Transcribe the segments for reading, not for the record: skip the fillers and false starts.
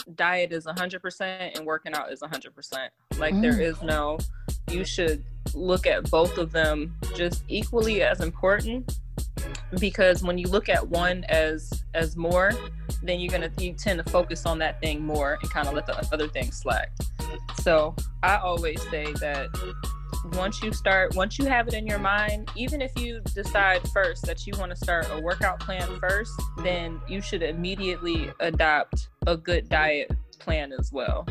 diet is 100% and working out is 100%. Like there is no, you should look at both of them just equally as important, because when you look at one as more, then you tend to focus on that thing more and kind of let the other things slack. So I always say that once you have it in your mind, even if you decide first that you want to start a workout plan first, then you should immediately adopt a good diet plan as well.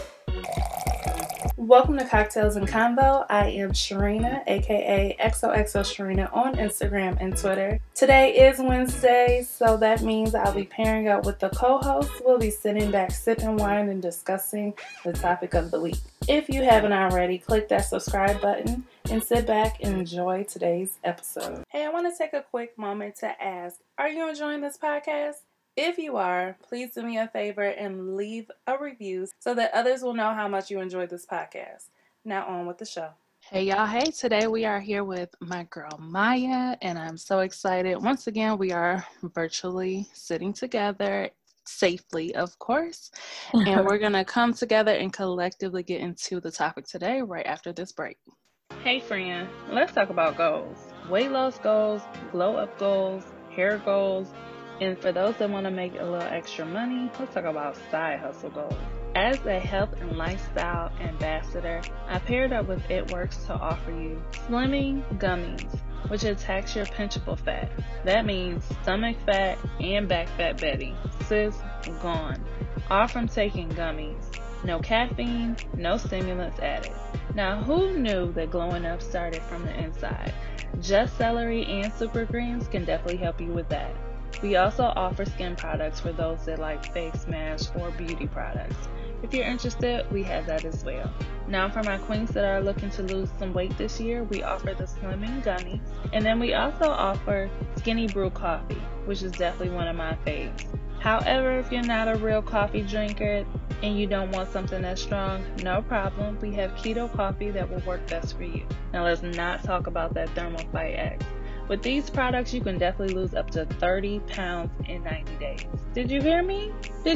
Welcome to Cocktails and Combo. I am Sharina, aka XOXO Sharina on Instagram and Twitter. Today is Wednesday, so that means I'll be pairing up with the co-host. We'll be sitting back, sipping wine, and discussing the topic of the week. If you haven't already, click that subscribe button and sit back and enjoy today's episode. Hey, I want to take a quick moment to ask, are you enjoying this podcast? If you are, please do me a favor and leave a review so that others will know how much you enjoyed this podcast. Now on with the show. Hey y'all, hey, today we are here with my girl Maya, and I'm so excited. Once again, we are virtually sitting together, safely of course, and we're going to come together and collectively get into the topic today right after this break. Hey friend, let's talk about goals. Weight loss goals, glow up goals, hair goals, and for those that want to make a little extra money, let's talk about side hustle goals. As a health and lifestyle ambassador, I paired up with It Works to offer you Slimming Gummies, which attacks your pinchable fat. That means stomach fat and back fat Betty. Sis, gone. All from taking gummies. No caffeine, no stimulants added. Now, who knew that glowing up started from the inside? Just celery and super greens can definitely help you with that. We also offer skin products for those that like face masks or beauty products. If you're interested, we have that as well. Now for my queens that are looking to lose some weight this year, we offer the Slimming Gummies. And then we also offer Skinny Brew Coffee, which is definitely one of my faves. However, if you're not a real coffee drinker and you don't want something that's strong, no problem. We have Keto Coffee that will work best for you. Now let's not talk about that Thermofite X. With these products, you can definitely lose up to 30 pounds in 90 days. Did you hear me?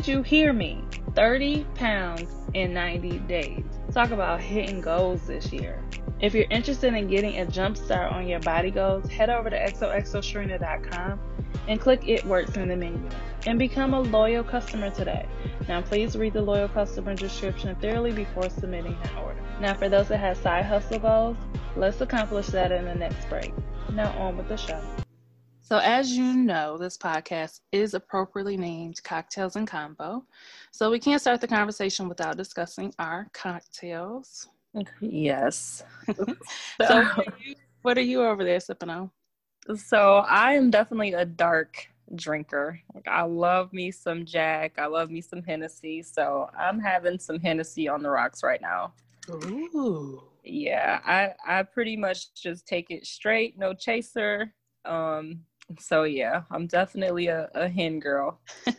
30 pounds in 90 days. Talk about hitting goals this year. If you're interested in getting a jump start on your body goals, head over to xoxosharina.com and click It Works in the menu and become a loyal customer today. Now please read the loyal customer description thoroughly before submitting an order. Now for those that have side hustle goals, let's accomplish that in the next break. Now on with the show. So as you know, this podcast is appropriately named Cocktails and Combo. So we can't start the conversation without discussing our cocktails. Yes. So what are you over there sipping on? So I am definitely a dark drinker. Like, I love me some Jack. I love me some Hennessy. So I'm having some Hennessy on the rocks right now. Ooh. Yeah, I pretty much just take it straight, no chaser. So yeah, I'm definitely a hen girl.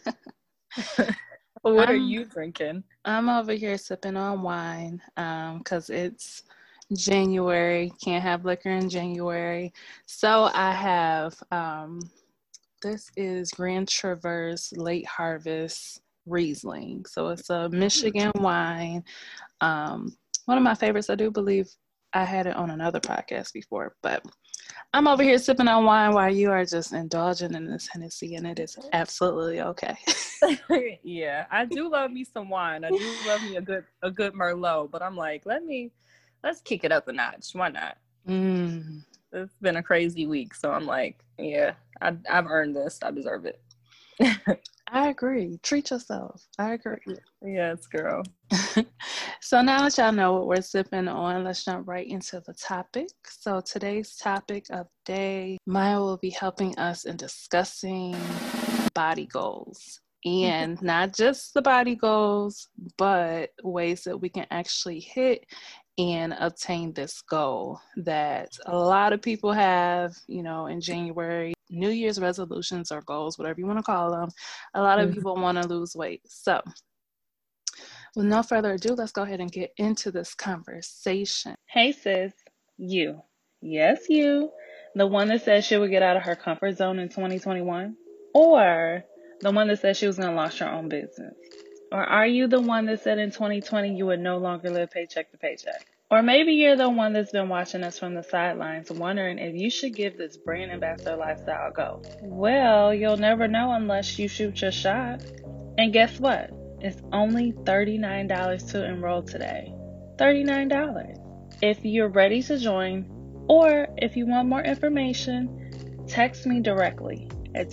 What are you drinking? I'm over here sipping on wine because it's January. Can't have liquor in January. So I have, this is Grand Traverse Late Harvest Riesling. So it's a Michigan wine. One of my favorites. I do believe I had it on another podcast before, but I'm over here sipping on wine while you are just indulging in this Hennessy, and it is absolutely okay. Yeah, I do love me some wine. I do love me a good Merlot, but I'm like, let's kick it up a notch. Why not? It's been a crazy week, so I'm like, yeah, I've earned this. I deserve it. I agree. Treat yourself. I agree. Yes, girl. So now that y'all know what we're sipping on, let's jump right into the topic. So today's topic of the day, Maya will be helping us in discussing body goals. And not just the body goals, but ways that we can actually hit and obtain this goal that a lot of people have, in January. New Year's resolutions or goals, whatever you want to call them. A lot of people want to lose weight. So with no further ado, let's go ahead and get into this conversation. Hey sis, you. Yes, you. The one that said she would get out of her comfort zone in 2021? Or the one that said she was going to launch her own business? Or are you the one that said in 2020 you would no longer live paycheck to paycheck? Or maybe you're the one that's been watching us from the sidelines, wondering if you should give this brand ambassador lifestyle a go. Well, you'll never know unless you shoot your shot. And guess what? It's only $39 to enroll today. $39. If you're ready to join, or if you want more information, text me directly at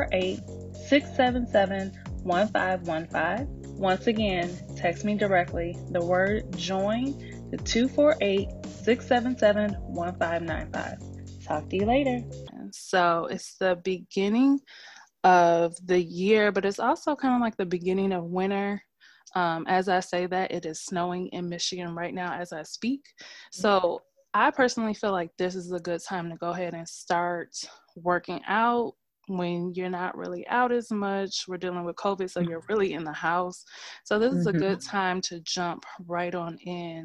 248-677-1515. Once again, text me directly the word join to 248-677-1595. Talk to you later. So it's the beginning of the year, but it's also kind of like the beginning of winter. As I say that, it is snowing in Michigan right now as I speak. So I personally feel like this is a good time to go ahead and start working out when you're not really out as much. We're dealing with COVID, so you're really in the house. So this is a good time to jump right on in.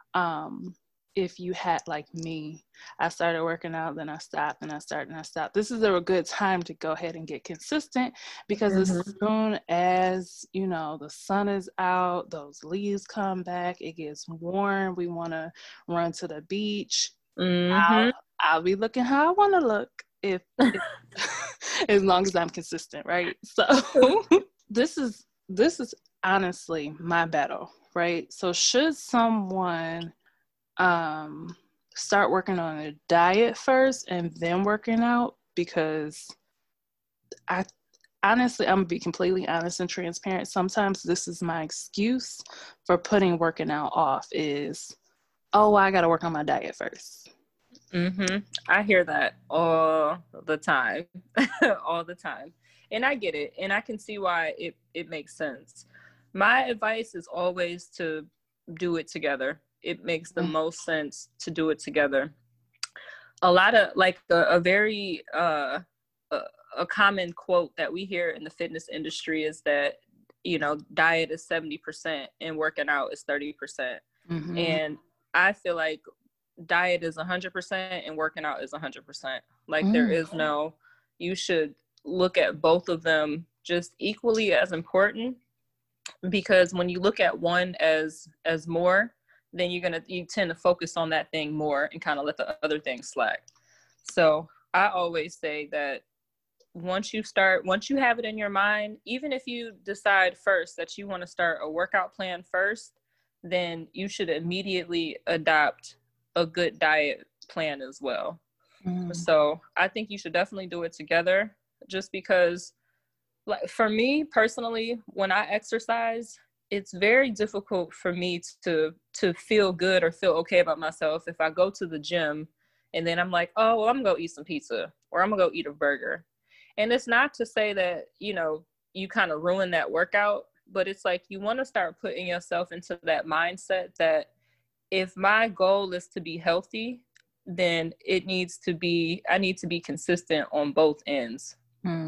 If you had, like me, I started working out, then I stopped, and I started, and I stopped. This is a good time to go ahead and get consistent, because as soon as, you know, the sun is out, those leaves come back, it gets warm, we want to run to the beach. I'll be looking how I want to look if as long as I'm consistent, right? So this is honestly my battle, right? So should someone start working on a diet first and then working out? Because I'm gonna be completely honest and transparent. Sometimes this is my excuse for putting working out off is, oh, I gotta work on my diet first. I hear that all the time. All the time. And I get it. And I can see why it makes sense. My advice is always to do it together. It makes the most sense to do it together. A lot of, like, a very a common quote that we hear in the fitness industry is that, you know, diet is 70% and working out is 30%. And I feel like diet is 100% and working out is 100%. Like, there is no, you should look at both of them just equally as important, because when you look at one as more, then you tend to focus on that thing more and kind of let the other thing slack. So I always say that once you have it in your mind, even if you decide first that you want to start a workout plan first, then you should immediately adopt a good diet plan as well. So I think you should definitely do it together, just because, like, for me personally, when I exercise, it's very difficult for me to feel good or feel okay about myself if I go to the gym and then I'm like, oh, well, I'm gonna go eat some pizza, or I'm gonna go eat a burger. And it's not to say that, you know, you kind of ruin that workout, but it's like, you want to start putting yourself into that mindset that if my goal is to be healthy, then I need to be consistent on both ends.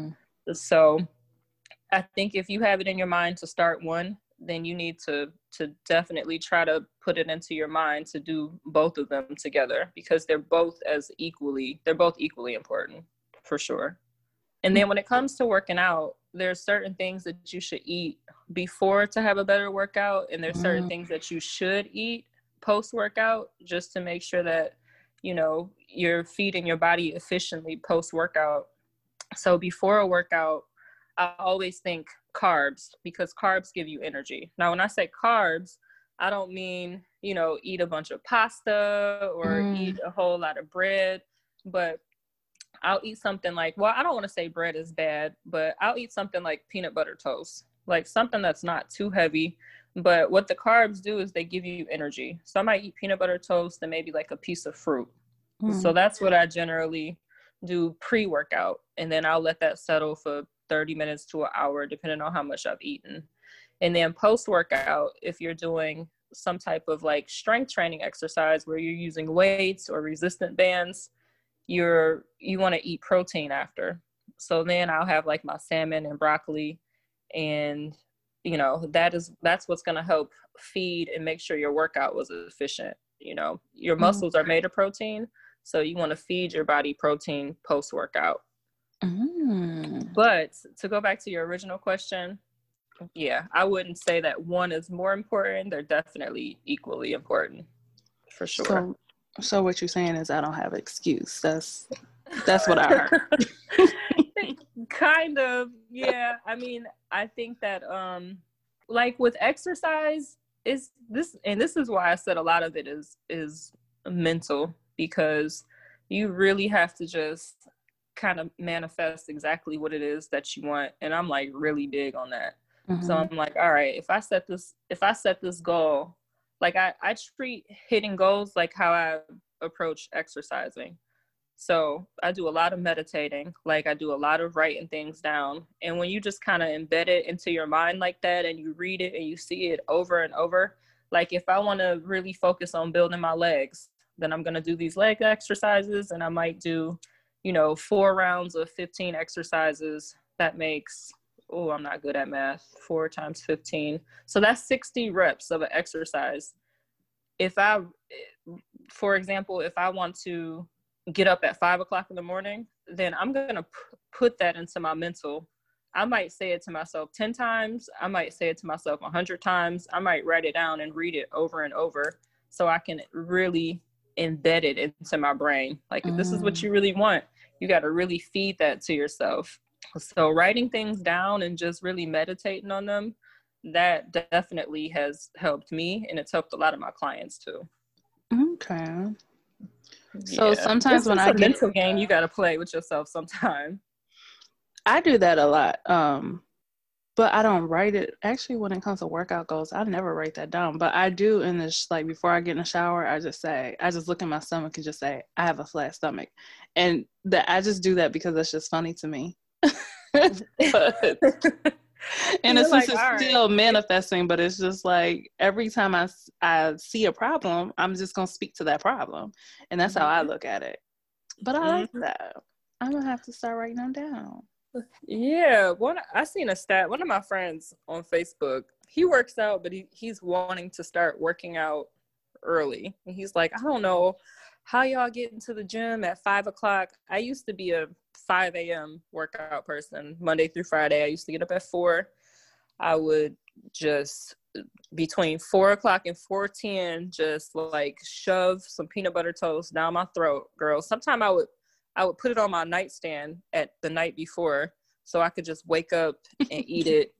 So I think if you have it in your mind to start one, then you need to definitely try to put it into your mind to do both of them together, because they're both equally important, for sure. And then when it comes to working out, there's certain things that you should eat before to have a better workout, and there's certain things that you should eat post-workout, just to make sure that, you know, you're feeding your body efficiently post-workout. So before a workout, I always think carbs, because carbs give you energy. Now, when I say carbs, I don't mean, you know, eat a bunch of pasta or eat a whole lot of bread, but I'll eat something like, well, I don't want to say bread is bad, but I'll eat something like peanut butter toast, like something that's not too heavy. But what the carbs do is they give you energy. So I might eat peanut butter toast and maybe like a piece of fruit. So that's what I generally do pre-workout. And then I'll let that settle for 30 minutes to an hour, depending on how much I've eaten. And then post-workout, if you're doing some type of like strength training exercise where you're using weights or resistant bands, you want to eat protein after. So then I'll have like my salmon and broccoli, and you know, that's what's going to help feed and make sure your workout was efficient. You know, your muscles are made of protein, so you want to feed your body protein post-workout. But to go back to your original question, Yeah, I wouldn't say that one is more important. They're definitely equally important, for sure. So what you're saying is I don't have an excuse. That's what I heard. Kind of, yeah. I mean, I think that like with exercise is this, and this is why I said a lot of it is mental, because you really have to just kind of manifest exactly what it is that you want. And I'm like really big on that. So I'm like, all right, if I set this goal, like I treat hitting goals like how I approach exercising. So I do a lot of meditating, like I do a lot of writing things down. And when you just kind of embed it into your mind like that, and you read it and you see it over and over, like if I want to really focus on building my legs, then I'm going to do these leg exercises, and I might do, 4 rounds of 15 exercises. That makes, I'm not good at math, 4 times 15. So that's 60 reps of an exercise. For example, if I want to get up at 5 o'clock in the morning, then I'm going to put that into my mental. I might say it to myself 10 times. I might say it to myself 100 times. I might write it down and read it over and over so I can really embed it into my brain. Like, if this is what you really want, you got to really feed that to yourself. So writing things down and just really meditating on them, that definitely has helped me, and it's helped a lot of my clients too. Okay. So sometimes when I get a mental game, you got to play with yourself sometime. I do that a lot. But I don't write it. Actually, when it comes to workout goals, I never write that down. But I do in this, like before I get in the shower, I just look at my stomach and just say, I have a flat stomach. And I just do that because that's just funny to me. But, and it's like, still manifesting, but it's just like every time I see a problem, I'm just going to speak to that problem. And that's how I look at it. But I like that. I'm going to have to start writing them down. Yeah, I seen a stat. One of my friends on Facebook, he works out, but he's wanting to start working out early. And he's like, I don't know how y'all get into the gym at 5 o'clock. I used to be a 5 a.m. workout person, Monday through Friday. I used to get up at 4. I would just between 4 o'clock and 4:10, just like shove some peanut butter toast down my throat, girl. Sometimes I would put it on my nightstand at the night before so I could just wake up and eat it.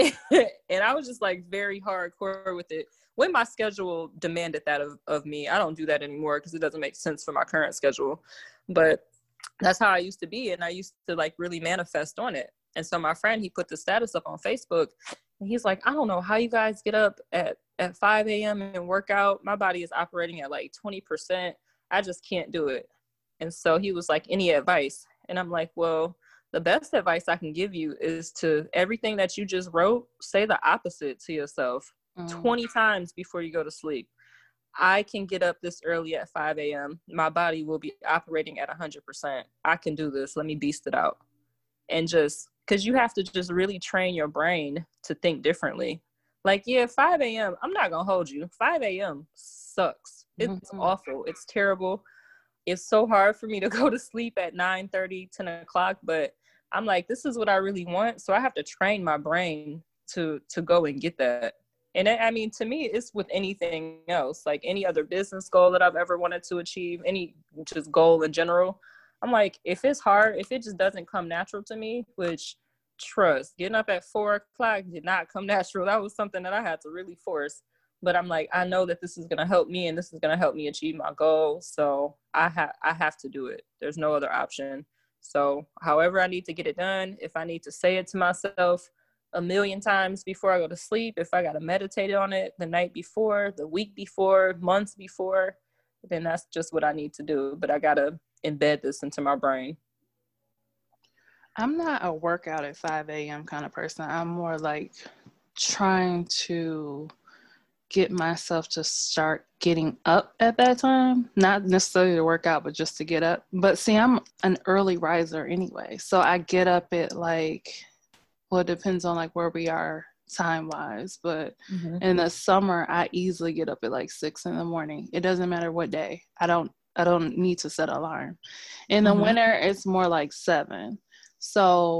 And I was just like very hardcore with it when my schedule demanded that of me. I don't do that anymore because it doesn't make sense for my current schedule. But that's how I used to be. And I used to like really manifest on it. And so my friend, he put the status up on Facebook, and he's like, I don't know how you guys get up at 5 a.m. and work out. My body is operating at like 20%. I just can't do it. And so he was like, any advice? And I'm like, well, the best advice I can give you is to everything that you just wrote, say the opposite to yourself 20 times before you go to sleep. I can get up this early at 5 a.m. My body will be operating at 100%. I can do this. Let me beast it out. And just because you have to just really train your brain to think differently. Like, yeah, 5 a.m., I'm not going to hold you. 5 a.m. sucks. It's awful. It's terrible. It's so hard for me to go to sleep at 9:30, 10 o'clock, but I'm like, this is what I really want. So I have to train my brain to go and get that. And I mean, to me, it's with anything else, like any other business goal that I've ever wanted to achieve, any just goal in general. I'm like, if it's hard, if it just doesn't come natural to me, which trust, getting up at 4 o'clock did not come natural. That was something that I had to really force. But I'm like, I know that this is going to help me and this is going to help me achieve my goal. So I have to do it. There's no other option. So however I need to get it done, if I need to say it to myself 1,000,000 times before I go to sleep, if I got to meditate on it the night before, the week before, months before, then that's just what I need to do. But I got to embed this into my brain. I'm not a workout at 5 a.m. kind of person. I'm more like trying to get myself to start getting up at that time, not necessarily to work out, but just to get up. But see, I'm an early riser anyway. So I get up at like, well, it depends on like where we are time wise, but in the summer, I easily get up at like 6 a.m. It doesn't matter what day. I don't need to set an alarm. In the winter, it's more like 7. So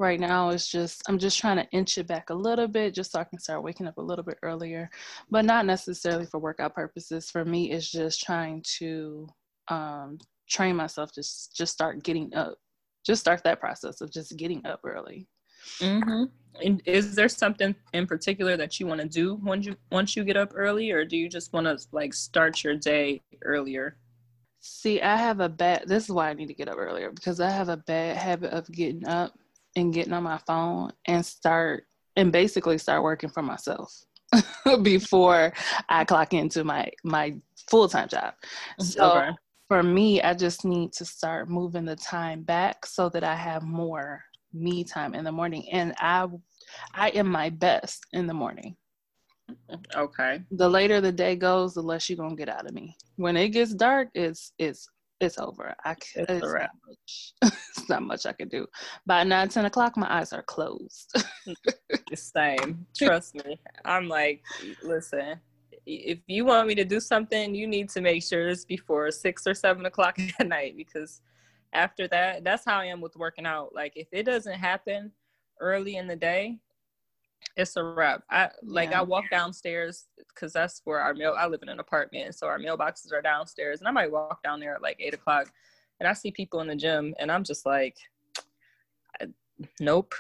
Right now, I'm just trying to inch it back a little bit just so I can start waking up a little bit earlier, but not necessarily for workout purposes. For me, it's just trying to train myself to just start getting up, just start that process of just getting up early. Mm-hmm. And is there something in particular that you want to do once you get up early, or do you just want to like start your day earlier? See, this is why I need to get up earlier, because I have a bad habit of getting up and getting on my phone and basically start working for myself before I clock into my full-time job. So Okay. for me, I just need to start moving the time back so that I have more me time in the morning. And I am my best in the morning. Okay. The later the day goes, the less you're gonna get out of me. When it gets dark, it's over. It's a wrap. It's not much I can do. By 9-10 o'clock, my eyes are closed. The same. Trust me. I'm like, listen, if you want me to do something, you need to make sure it's before 6 or 7 o'clock at night, because after that, that's how I am with working out. Like, if it doesn't happen early in the day, it's a wrap. I walk downstairs because that's where I live in an apartment, so our mailboxes are downstairs, and I might walk down there at like 8 o'clock, and I see people in the gym, and I'm just like, nope.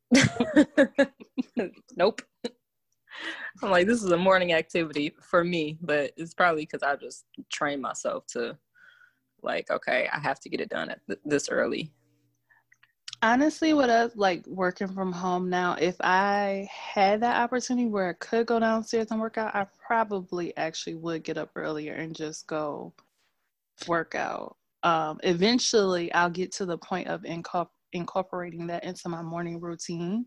Nope. I'm like, this is a morning activity for me, but it's probably because I just trained myself to like, okay, I have to get it done at this early. Honestly, with us like working from home now, if I had that opportunity where I could go downstairs and work out, I probably actually would get up earlier and just go work out. Eventually, I'll get to the point of incorporating that into my morning routine.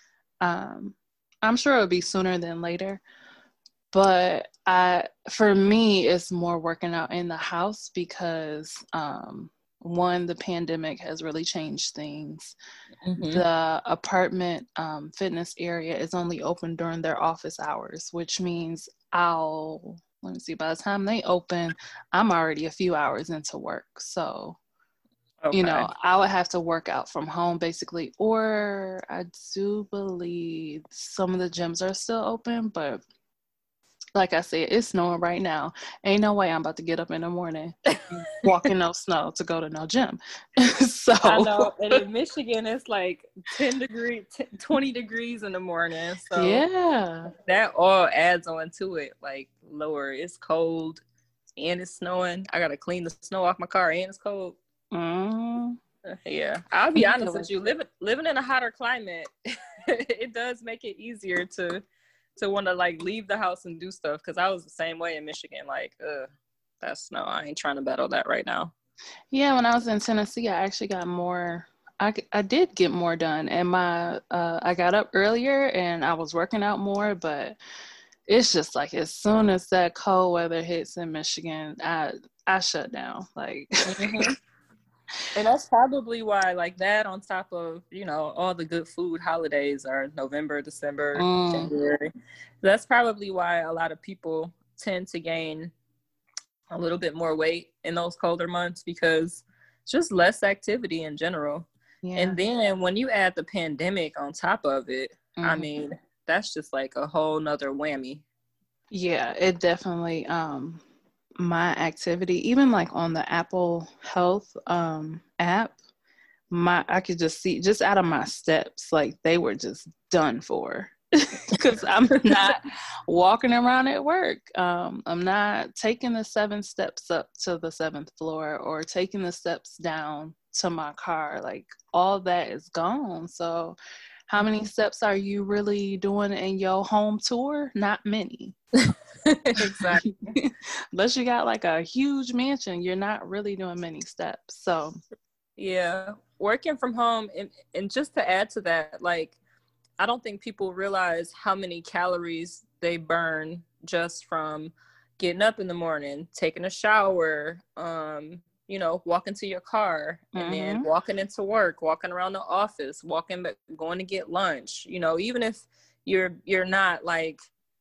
I'm sure it'll be sooner than later, but for me, it's more working out in the house because one, the pandemic has really changed things. Mm-hmm. The apartment fitness area is only open during their office hours, which means by the time they open, I'm already a few hours into work. So, Okay. I would have to work out from home basically, or I do believe some of the gyms are still open, but like I said, it's snowing right now. Ain't no way I'm about to get up in the morning, walk in no snow to go to no gym. So I know, and in Michigan, it's like 20 degrees in the morning. So yeah, that all adds on to it. Like, lower, it's cold and it's snowing. I gotta clean the snow off my car and it's cold. Yeah, I'll be honest with you. Living in a hotter climate, it does make it easier to want to like leave the house and do stuff, because I was the same way in Michigan. Like, that snow, I ain't trying to battle that right now. Yeah, when I was in Tennessee, I actually got more. I did get more done, and I got up earlier and I was working out more. But it's just like as soon as that cold weather hits in Michigan, I shut down. Like, mm-hmm. And that's probably why, like, that on top of, all the good food holidays are November, December, January. That's probably why a lot of people tend to gain a little bit more weight in those colder months, because it's just less activity in general. Yeah. And then when you add the pandemic on top of it, I mean, that's just like a whole nother whammy. Yeah, it definitely, my activity, even like on the Apple Health app, I could just see just out of my steps, like they were just done for, because I'm not walking around at work. I'm not taking the 7 steps up to the 7th floor or taking the steps down to my car. Like, all that is gone. So how many steps are you really doing in your home tour? Not many. Exactly. Unless you got like a huge mansion, you're not really doing many steps. So yeah, working from home, and just to add to that, like, I don't think people realize how many calories they burn just from getting up in the morning, taking a shower, walking to your car, and then walking into work, walking around the office, going to get lunch. Even if you're not like,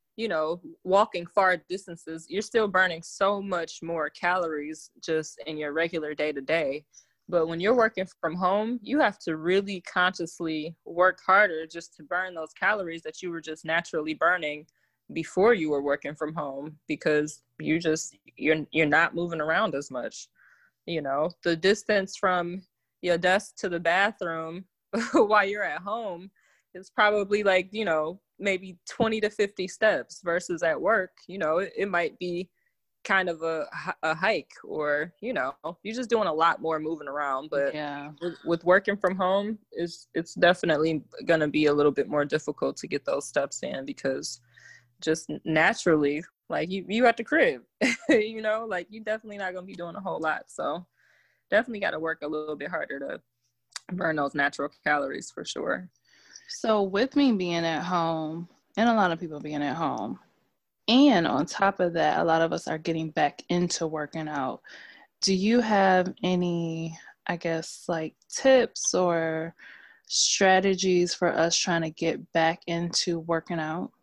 walking far distances, you're still burning so much more calories just in your regular day-to-day But when you're working from home, you have to really consciously work harder just to burn those calories that you were just naturally burning before you were working from home, because you're not moving around as much. You know, the distance from your desk to the bathroom while you're at home is probably like, you know, maybe 20 to 50 steps, versus at work, you know, it might be kind of a hike, or, you know, you're just doing a lot more moving around. But Yeah. with working from home, it's definitely going to be a little bit more difficult to get those steps in, because just naturally, like you at the crib, you know, like you definitely not going to be doing a whole lot. So definitely got to work a little bit harder to burn those natural calories for sure. So with me being at home, and a lot of people being at home, and on top of that, a lot of us are getting back into working out. Do you have any, I guess, like tips or strategies for us trying to get back into working out?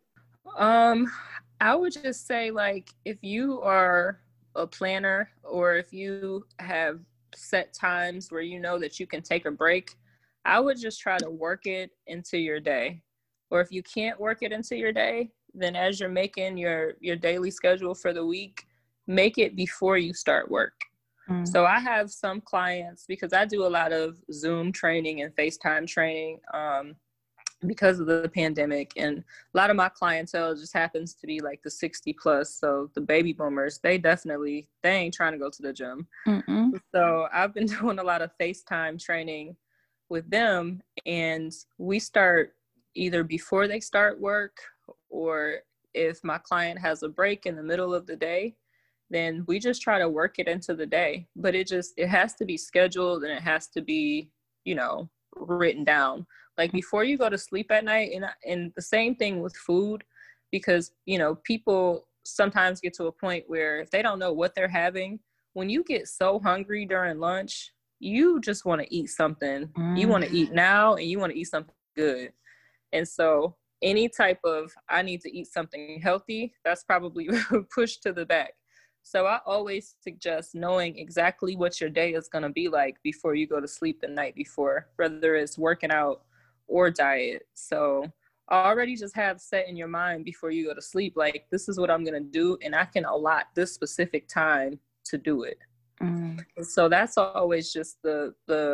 I would just say, like, if you are a planner, or if you have set times where you know that you can take a break, I would just try to work it into your day. Or if you can't work it into your day, then as you're making your daily schedule for the week, make it before you start work. So I have some clients, because I do a lot of Zoom training and FaceTime training, because of the pandemic, and a lot of my clientele just happens to be like the 60 plus. So the baby boomers, they ain't trying to go to the gym. Mm-mm. So I've been doing a lot of FaceTime training with them, and we start either before they start work, or if my client has a break in the middle of the day, then we just try to work it into the day. But it has to be scheduled, and it has to be, you know, written down. Like before you go to sleep at night, and the same thing with food, because, you know, people sometimes get to a point where if they don't know what they're having, when you get so hungry during lunch, you just want to eat something. You want to eat now, and you want to eat something good. And so any type of, I need to eat something healthy, that's probably pushed to the back. So I always suggest knowing exactly what your day is going to be like before you go to sleep the night before, whether it's working out or diet. So already just have set in your mind before you go to sleep, like, this is what I'm going to do, and I can allot this specific time to do it. So that's always just the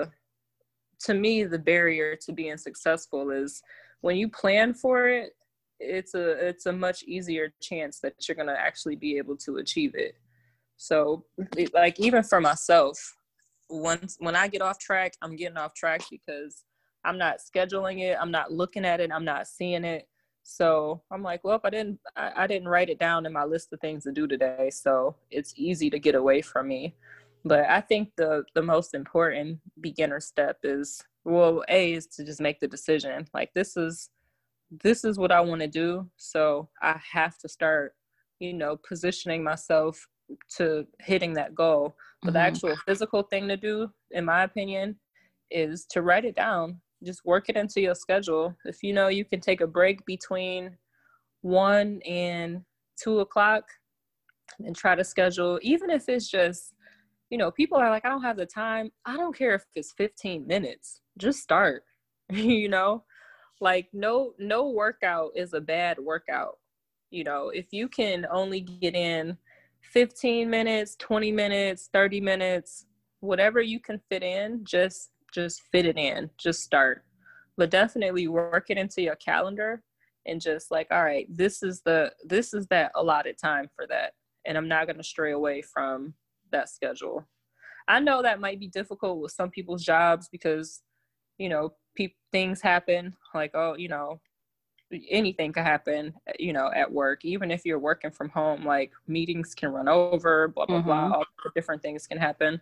to me, the barrier to being successful is when you plan for it, it's a much easier chance that you're going to actually be able to achieve it. So like, even for myself, when I get off track, I'm getting off track because I'm not scheduling it, I'm not looking at it, I'm not seeing it. So I'm like, well, if I didn't write it down in my list of things to do today, so it's easy to get away from me. But I think the most important beginner step is, well, is to just make the decision. Like, this is what I want to do. So I have to start, you know, positioning myself to hitting that goal. But the actual physical thing to do, in my opinion, is to write it down. Just work it into your schedule. If you know you can take a break between 1 and 2 o'clock, and try to schedule, even if it's just, you know, people are like, I don't have the time. I don't care if it's 15 minutes. Just start. You know, like no workout is a bad workout. You know, if you can only get in 15 minutes, 20 minutes, 30 minutes, whatever you can fit in, just fit it in, just start. But definitely work it into your calendar, and just like, all right, this is that allotted time for that. And I'm not going to stray away from that schedule. I know that might be difficult with some people's jobs, because, you know, things happen, like, oh, you know, anything could happen, you know, at work. Even if you're working from home, like, meetings can run over, blah, blah, blah, all different things can happen.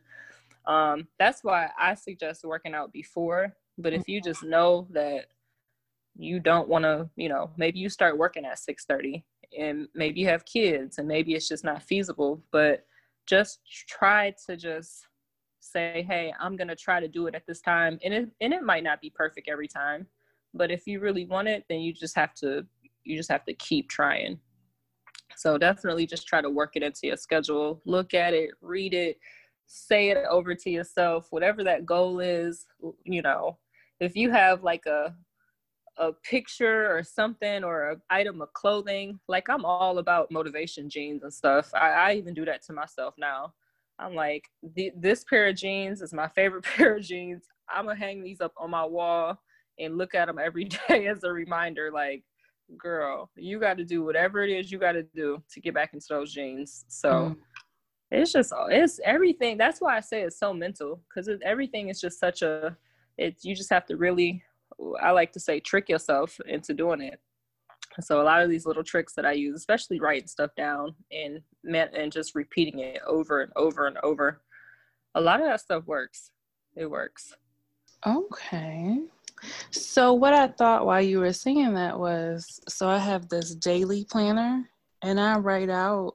That's why I suggest working out before. But if you just know that you don't want to, you know, maybe you start working at 6:30, and maybe you have kids, and maybe it's just not feasible, but just try to just say, hey, I'm going to try to do it at this time. And it might not be perfect every time, but if you really want it, then you just have to keep trying. So definitely just try to work it into your schedule, look at it, read it, say it over to yourself, whatever that goal is. You know, if you have like a picture or something or an item of clothing, like I'm all about motivation jeans and stuff. I even do that to myself now. I'm like, this pair of jeans is my favorite pair of jeans. I'm gonna hang these up on my wall and look at them every day as a reminder, like, girl, you got to do whatever it is you got to do to get back into those jeans. So it's everything. That's why I say it's so mental, because everything is just such a, you just have to really, I like to say, trick yourself into doing it. So a lot of these little tricks that I use, especially writing stuff down and just repeating it over and over and over, a lot of that stuff works. It works. Okay. So what I thought while you were saying that was, so I have this daily planner, and I write out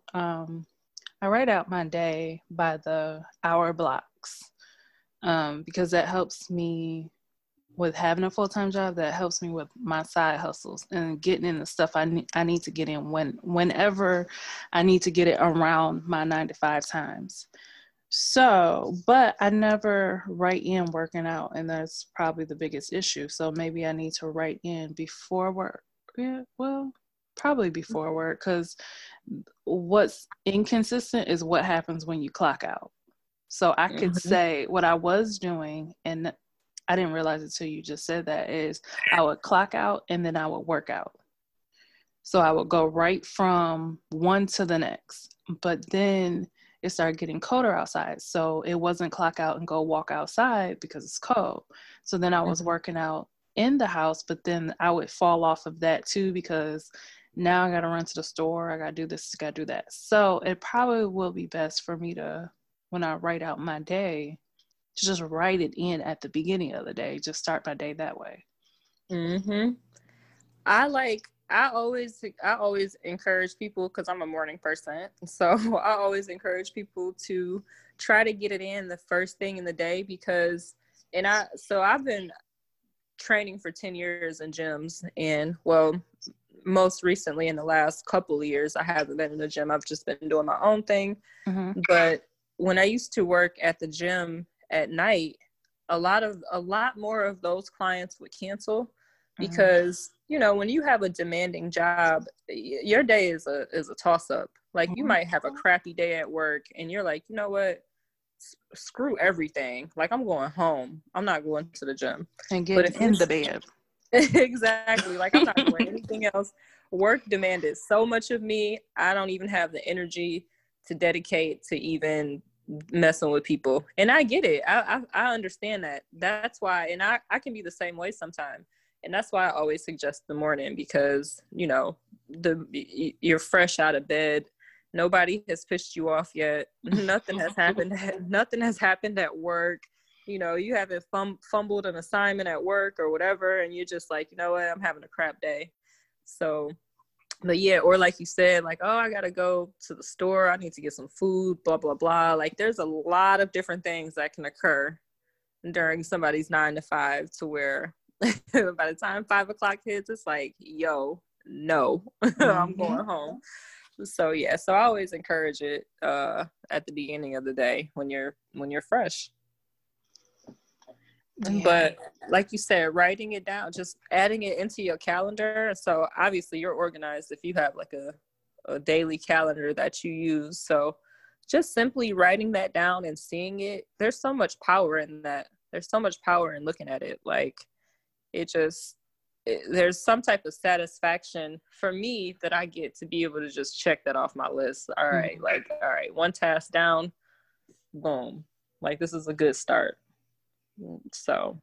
my day by the hour blocks, because that helps me with having a full-time job. That helps me with my side hustles and getting in the stuff I need to get in whenever I need to get it around my 9-to-5 times. So, but I never write in working out, and that's probably the biggest issue. So maybe I need to write in before work. Yeah, well, probably before work, because what's inconsistent is what happens when you clock out. So I could say what I was doing, and I didn't realize it till you just said that, is I would clock out and then I would work out. So I would go right from one to the next, but then it started getting colder outside. So it wasn't clock out and go walk outside because it's cold. So then I was working out in the house, but then I would fall off of that too, because now I got to run to the store. I got to do this, got to do that. So it probably will be best for me to, when I write out my day, to just write it in at the beginning of the day. Just start my day that way. I always encourage people, because I'm a morning person. So I always encourage people to try to get it in the first thing in the day, because, I've been training for 10 years in gyms, and most recently in the last couple of years, I haven't been in the gym. I've just been doing my own thing. But when I used to work at the gym at night, a lot more of those clients would cancel, because when you have a demanding job, your day is a toss up. Like you might have a crappy day at work and you're like, you know what, screw everything. Like I'm going home. I'm not going to the gym. And get in the bed. Exactly. Like I'm not doing anything else. Work demanded so much of me. I don't even have the energy to dedicate to even messing with people. And I get it. I understand that. That's why, and I can be the same way sometimes. And that's why I always suggest the morning, because, you're fresh out of bed. Nobody has pissed you off yet. Nothing has happened. Nothing has happened at work. You haven't fumbled an assignment at work or whatever. And you're just like, you know what, I'm having a crap day. So, but yeah, or like you said, like, oh, I got to go to the store. I need to get some food, blah, blah, blah. Like there's a lot of different things that can occur during somebody's 9-to-5, to where by the time 5 o'clock hits, it's like, yo, no, I'm going home. So yeah, so I always encourage it at the beginning of the day when you're fresh. Yeah. But like you said, writing it down, just adding it into your calendar. So obviously you're organized if you have like a daily calendar that you use. So just simply writing that down and seeing it, there's so much power in that. There's so much power in looking at it. Like there's some type of satisfaction for me that I get to be able to just check that off my list. All right, one task down, boom. Like this is a good start. So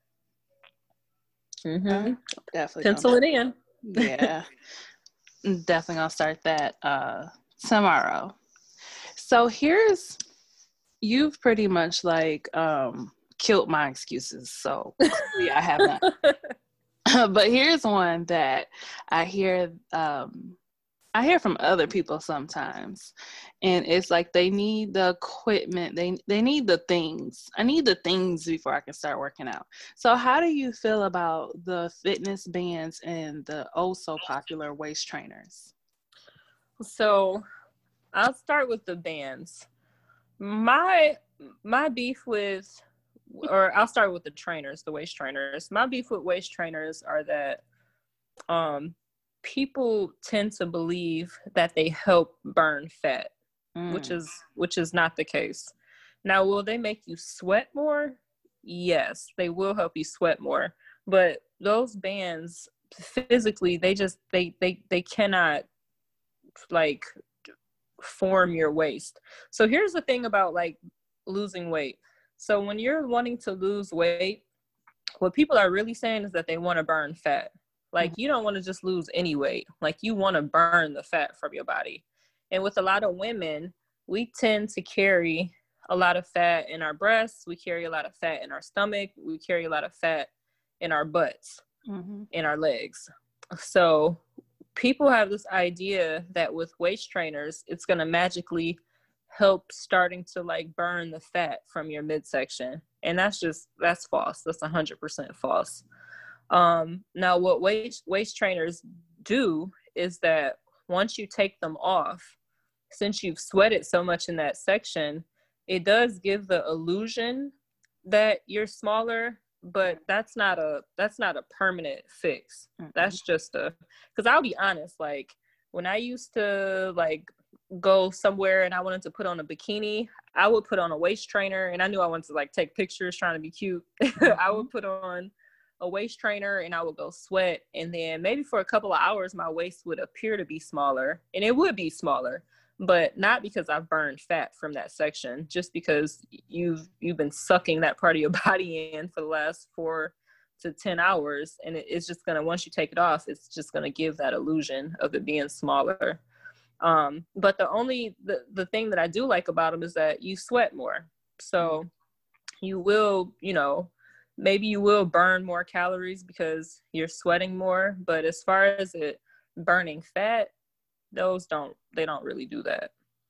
definitely pencil it in. Yeah. Definitely gonna start that tomorrow. So you've pretty much like killed my excuses, so clearly I have not. But here's one that I hear from other people sometimes, and it's like they need the equipment, they need the things. I need the things before I can start working out. So how do you feel about the fitness bands and the so popular waist trainers? So I'll start with the bands. My my beef with, or I'll start with the trainers, the waist trainers. My beef with waist trainers are that people tend to believe that they help burn fat, which is not the case. Now, will they make you sweat more? Yes, they will help you sweat more. But those bands physically, they cannot like form your waist. So here's the thing about like losing weight. So when you're wanting to lose weight, what people are really saying is that they want to burn fat. Like, you don't want to just lose any weight. Like, you want to burn the fat from your body. And with a lot of women, we tend to carry a lot of fat in our breasts. We carry a lot of fat in our stomach. We carry a lot of fat in our butts, in our legs. So people have this idea that with waist trainers, it's going to magically help starting to like burn the fat from your midsection. And that's false. That's 100% false. Now what waist trainers do is that once you take them off, since you've sweated so much in that section, it does give the illusion that you're smaller, but that's not a permanent fix. That's just because I'll be honest, like when I used to like go somewhere and I wanted to put on a bikini, I would put on a waist trainer, and I knew I wanted to like take pictures trying to be cute. I would put on a waist trainer and I would go sweat, and then maybe for a couple of hours my waist would appear to be smaller, and it would be smaller, but not because I've burned fat from that section, just because you've been sucking that part of your body in for the last 4 to 10 hours, and it's just gonna, once you take it off, it's just gonna give that illusion of it being smaller. But the thing that I do like about them is that you sweat more, so you will, maybe you will burn more calories because you're sweating more, but as far as it burning fat, they don't really do that.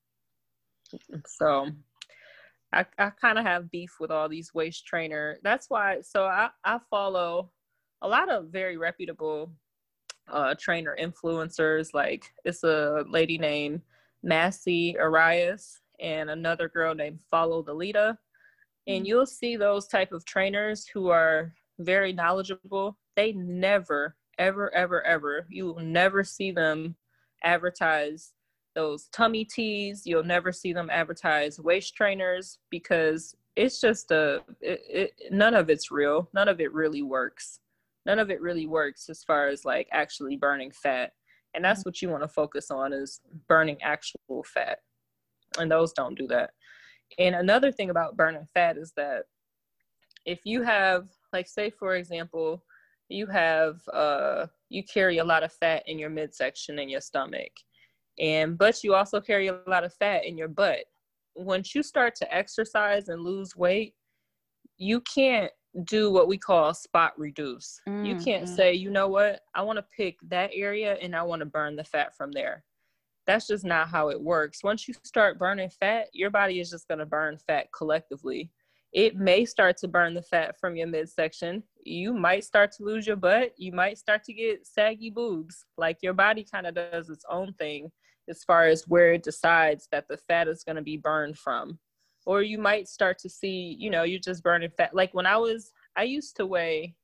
So I kind of have beef with all these waist trainer. That's why, so I follow a lot of very reputable trainer influencers. Like it's a lady named Massey Arias and another girl named Follow the Lita. And you'll see those type of trainers who are very knowledgeable. They never, ever, ever, ever, you will never see them advertise those tummy teas. You'll never see them advertise waist trainers, because it's just none of it's real. None of it really works. None of it really works as far as like actually burning fat. And that's what you want to focus on, is burning actual fat. And those don't do that. And another thing about burning fat is that if you have, like, say, for example, you carry a lot of fat in your midsection in your stomach, but you also carry a lot of fat in your butt. Once you start to exercise and lose weight, you can't do what we call spot reduce. You can't say, you know what, I want to pick that area and I want to burn the fat from there. That's just not how it works. Once you start burning fat, your body is just going to burn fat collectively. It may start to burn the fat from your midsection. You might start to lose your butt. You might start to get saggy boobs. Like, your body kind of does its own thing as far as where it decides that the fat is going to be burned from. Or you might start to see, you're just burning fat. Like when I used to weigh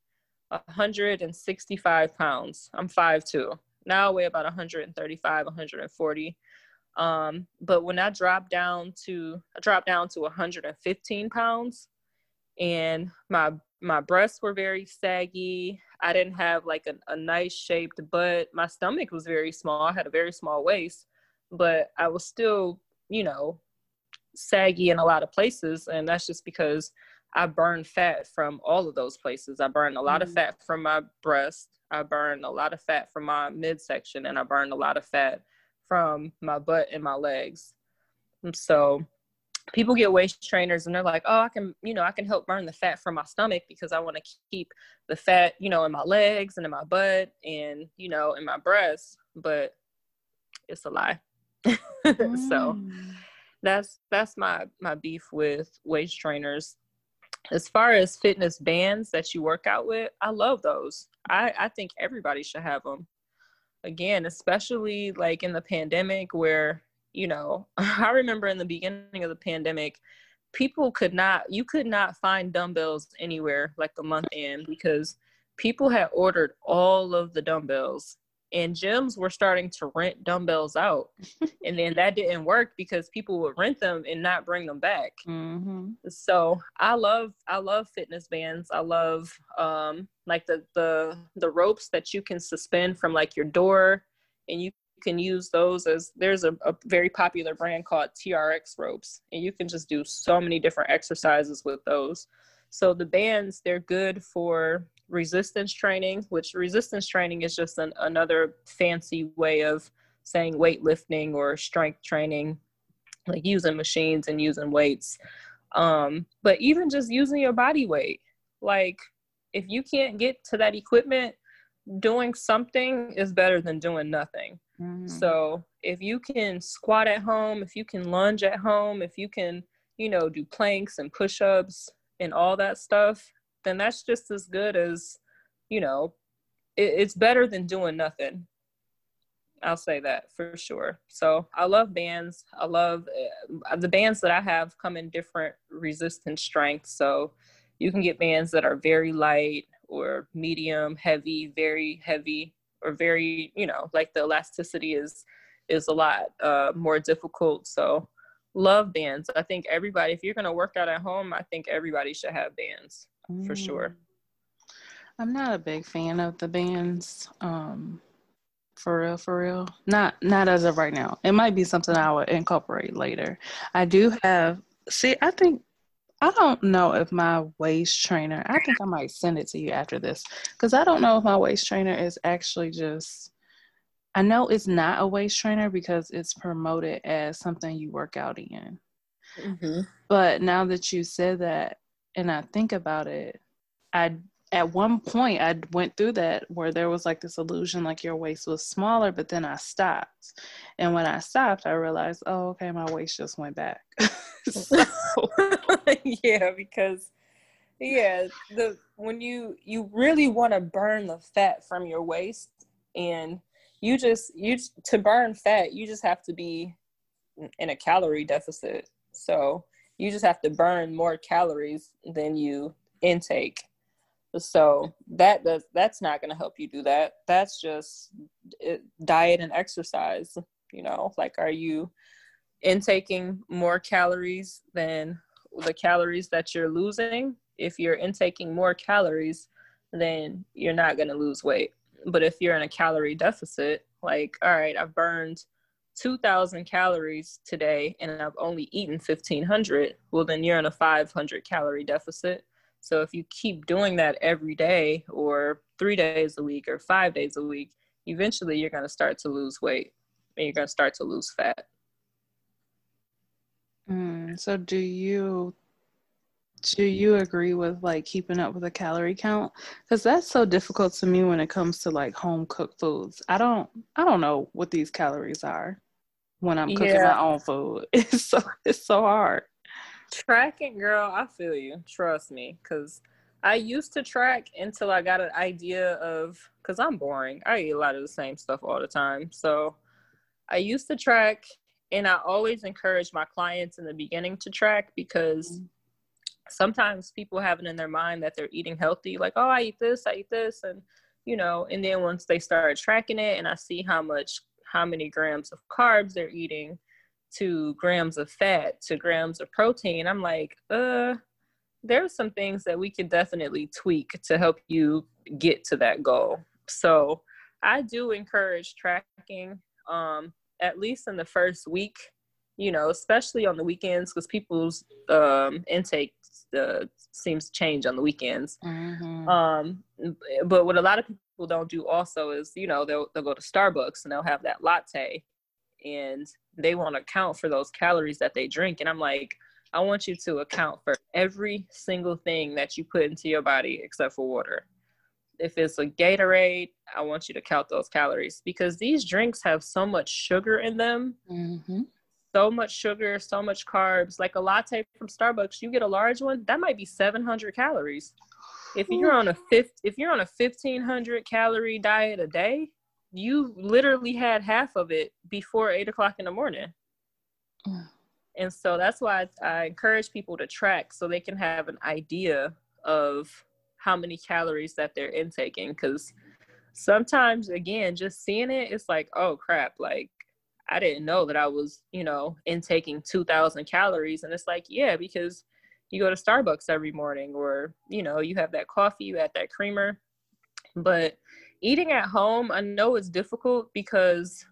165 pounds. I'm 5'2". Now I weigh about 135, 140. But when I dropped down to 115 pounds, and my breasts were very saggy. I didn't have like a nice shaped butt. My stomach was very small. I had a very small waist, but I was still, saggy in a lot of places. And that's just because I burned fat from all of those places. I burned a lot of fat from my breast. I burned a lot of fat from my midsection, and I burned a lot of fat from my butt and my legs. And so people get waist trainers and they're like, oh, I can help burn the fat from my stomach because I want to keep the fat, in my legs and in my butt and, in my breasts, but it's a lie. So that's my beef with waist trainers. As far as fitness bands that you work out with, I love those. I think everybody should have them. Again, especially like in the pandemic where, I remember in the beginning of the pandemic, you could not find dumbbells anywhere like a month in, because people had ordered all of the dumbbells and gyms were starting to rent dumbbells out. And then that didn't work because people would rent them and not bring them back. Mm-hmm. So I love fitness bands. I love like the ropes that you can suspend from like your door, and you can use those as, there's a very popular brand called TRX ropes, and you can just do so many different exercises with those. So the bands, they're good for resistance training, which resistance training is just another fancy way of saying weightlifting or strength training, like using machines and using weights. But even just using your body weight, like if you can't get to that equipment, doing something is better than doing nothing. Mm-hmm. So if you can squat at home, if you can lunge at home, if you can, do planks and push-ups and all that stuff, then that's just as good as, it's better than doing nothing. I'll say that for sure. So I love bands. I love the bands that I have come in different resistance strengths. So you can get bands that are very light or medium, heavy, very heavy, or very, like the elasticity is a lot more difficult. So love bands. I think everybody, if you're going to work out at home, I think everybody should have bands for sure. I'm not a big fan of the bands. For real. Not as of right now. It might be something I would incorporate later. I do have, I don't know if my waist trainer, I think I might send it to you after this, because I don't know if my waist trainer is actually just, I know it's not a waist trainer because it's promoted as something you work out in. Mm-hmm. But now that you said that, and I think about it, at one point I went through that where there was like this illusion like your waist was smaller, but then I stopped. And when I stopped, I realized, oh, okay, my waist just went back. Yeah, because when you really want to burn the fat from your waist, and to burn fat, you just have to be in a calorie deficit. So you just have to burn more calories than you intake. So that's not going to help you do that. That's just diet and exercise. Like, are you intaking more calories than the calories that you're losing? If you're intaking more calories, then you're not going to lose weight. But if you're in a calorie deficit, like, all right, I've burned 2,000 calories today and I've only eaten 1,500, well, then you're in a 500 calorie deficit. So if you keep doing that every day, or 3 days a week, or 5 days a week, eventually you're going to start to lose weight and you're going to start to lose fat. So do you agree with like keeping up with a calorie count? Because that's so difficult to me when it comes to like home cooked foods. I don't know what these calories are when I'm cooking my own food. It's so hard. Tracking, girl, I feel you. Trust me, because I used to track until I got an idea of, because I'm boring. I eat a lot of the same stuff all the time. So I used to track, and I always encourage my clients in the beginning to track, because sometimes people have it in their mind that they're eating healthy. Like, oh, I eat this. And, and then once they start tracking it and I see how many grams of carbs they're eating, to grams of fat, to grams of protein, I'm like, there's some things that we could definitely tweak to help you get to that goal. So I do encourage tracking, at least in the first week, especially on the weekends, because people's intake seems to change on the weekends. Mm-hmm. But what a lot of people don't do also is, they'll go to Starbucks and they'll have that latte, and they want to account for those calories that they drink. And I'm like, I want you to account for every single thing that you put into your body except for water. If it's a Gatorade, I want you to count those calories, because these drinks have so much sugar in them. Mm-hmm. So much sugar, so much carbs. Like a latte from Starbucks, you get a large one, that might be 700 calories. If you're on a 1,500 calorie diet a day, you literally had half of it before 8 o'clock in the morning. And so that's why I encourage people to track so they can have an idea of how many calories that they're intaking. Because sometimes, again, just seeing it, it's like, oh crap, like I didn't know that I was, intaking 2,000 calories. And it's like, yeah, because you go to Starbucks every morning, or, you have that coffee, you add that creamer. But eating at home, I know it's difficult because,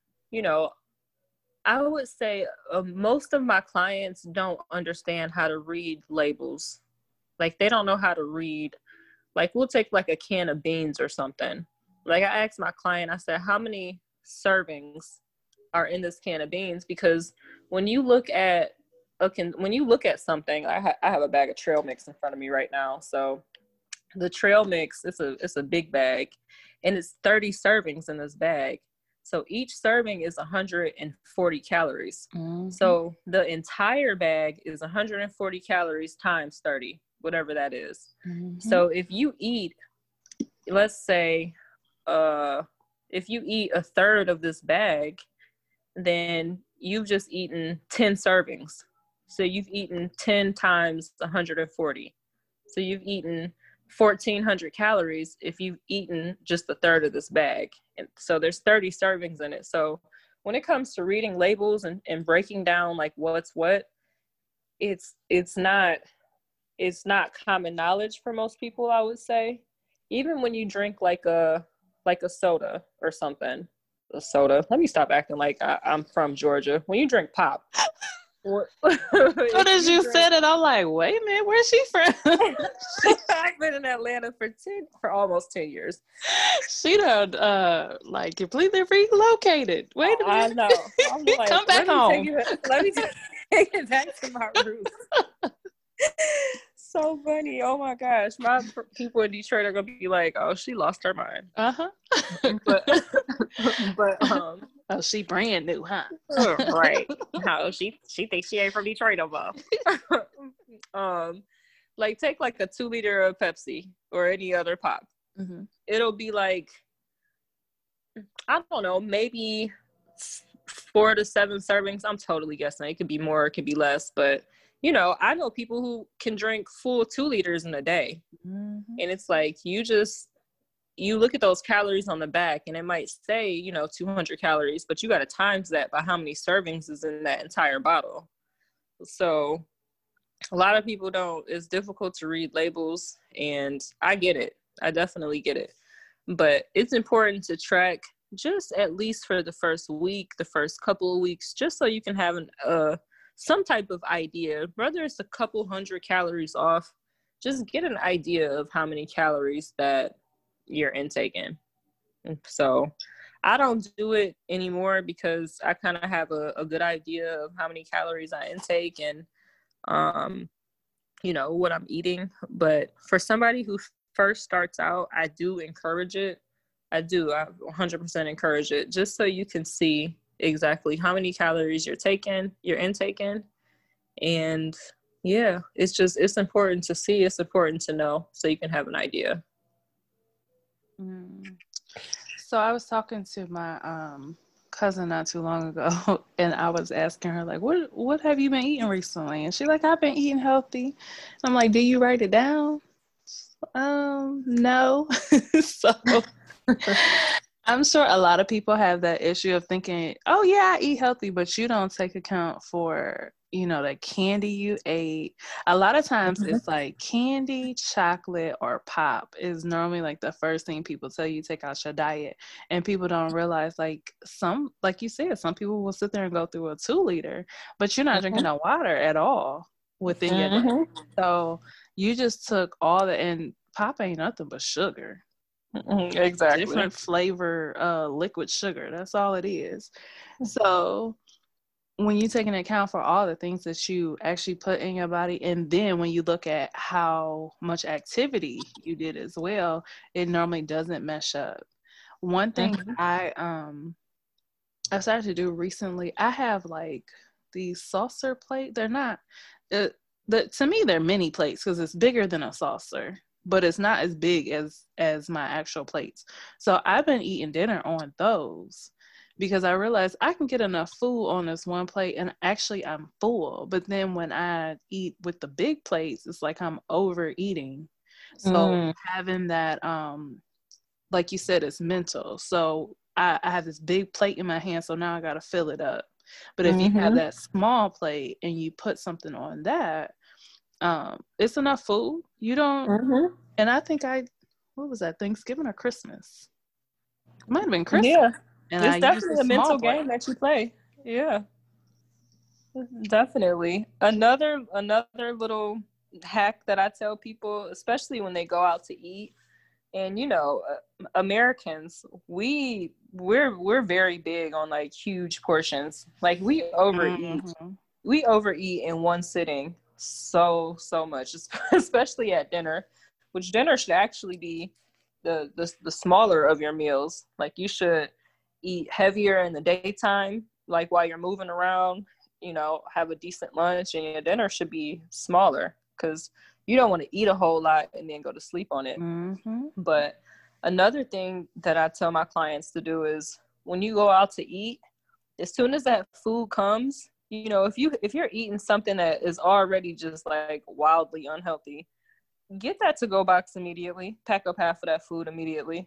I would say most of my clients don't understand how to read labels. Like they don't know how to read. Like we'll take like a can of beans or something. Like I asked my client, I said, how many servings are in this can of beans? Because when you look at something, I have a bag of trail mix in front of me right now. So the trail mix, it's a big bag, and it's 30 servings in this bag. So each serving is 140 calories. Mm-hmm. So the entire bag is 140 calories times 30, whatever that is. Mm-hmm. So if you eat, let's say, if you eat a third of this bag, then you've just eaten 10 servings. So you've eaten 10 times 140. So you've eaten 1,400 calories if you've eaten just a third of this bag. And so there's 30 servings in it. So when it comes to reading labels and breaking down like what's what, it's not common knowledge for most people, I would say. Even when you drink like a soda or something. A soda. Let me stop acting like I'm from Georgia. When you drink pop. What as you said it, I'm like, wait a minute, where's she from? I've been in Atlanta for almost 10 years. She done like completely relocated. Wait a minute. I know. I'm like, come back home. Let me take it back to my roots. So funny. Oh my gosh. My people in Detroit are gonna be like, oh, she lost her mind. But oh, she brand new, huh? Right. How she thinks she ain't from Detroit no more. Like take like a 2 liter of Pepsi or any other pop. Mm-hmm. It'll be like, I don't know, maybe 4 to 7 servings. I'm totally guessing. It could be more, it could be less, but I know people who can drink full 2 liters in a day. Mm-hmm. And it's like, you look at those calories on the back and it might say, 200 calories, but you got to times that by how many servings is in that entire bottle. So a lot of people it's difficult to read labels, and I get it. I definitely get it. But it's important to track just at least for the first week, the first couple of weeks, just so you can have some type of idea, whether it's a couple hundred calories off, just get an idea of how many calories that you're intaking. So I don't do it anymore because I kind of have a good idea of how many calories I intake and, what I'm eating. But for somebody who first starts out, I do encourage it. I 100% encourage it, just so you can see exactly how many calories you're intaking. And yeah, it's important to see, it's important to know, so you can have an idea. So I was talking to my cousin not too long ago, and I was asking her like, what have you been eating recently? And she's like, I've been eating healthy. And I'm like, do you write it down? No. So I'm sure a lot of people have that issue of thinking, oh yeah, I eat healthy, but you don't take account for, the candy you ate. A lot of times it's like candy, chocolate, or pop is normally like the first thing people tell you take out your diet. And people don't realize like you said, some people will sit there and go through a 2 liter, but you're not drinking no water at all within your diet. So you just took all and pop ain't nothing but sugar. Exactly. Different flavor liquid sugar. That's all it is. So when you take into account for all the things that you actually put in your body, and then when you look at how much activity you did as well, it normally doesn't mesh up. One thing I started to do recently, I have like these saucer plate. They're not to me they're mini plates because it's bigger than a saucer, but it's not as big as my actual plates. So I've been eating dinner on those because I realized I can get enough food on this one plate and actually I'm full. But then when I eat with the big plates, it's like I'm overeating. So having that, like you said, it's mental. So I have this big plate in my hand, so now I got to fill it up. But if you have that small plate and you put something on that, it's enough food. You don't, and I think what was that, Thanksgiving or Christmas? It might have been Christmas. Yeah. And it's I definitely a mental game that you play. Yeah. Definitely. Another little hack that I tell people, especially when they go out to eat, and you know, Americans, we're very big on like huge portions. Like we overeat. We overeat in one sitting so much, especially at dinner, which dinner should actually be the smaller of your meals. Like you should eat heavier in the daytime, like while you're moving around, you know, have a decent lunch, and your dinner should be smaller because you don't want to eat a whole lot and then go to sleep on it. But another thing that I tell my clients to do is when you go out to eat, as soon as that food comes, you know, if you're eating something that is already just like wildly unhealthy, get that to-go box immediately. Pack up half of that food immediately.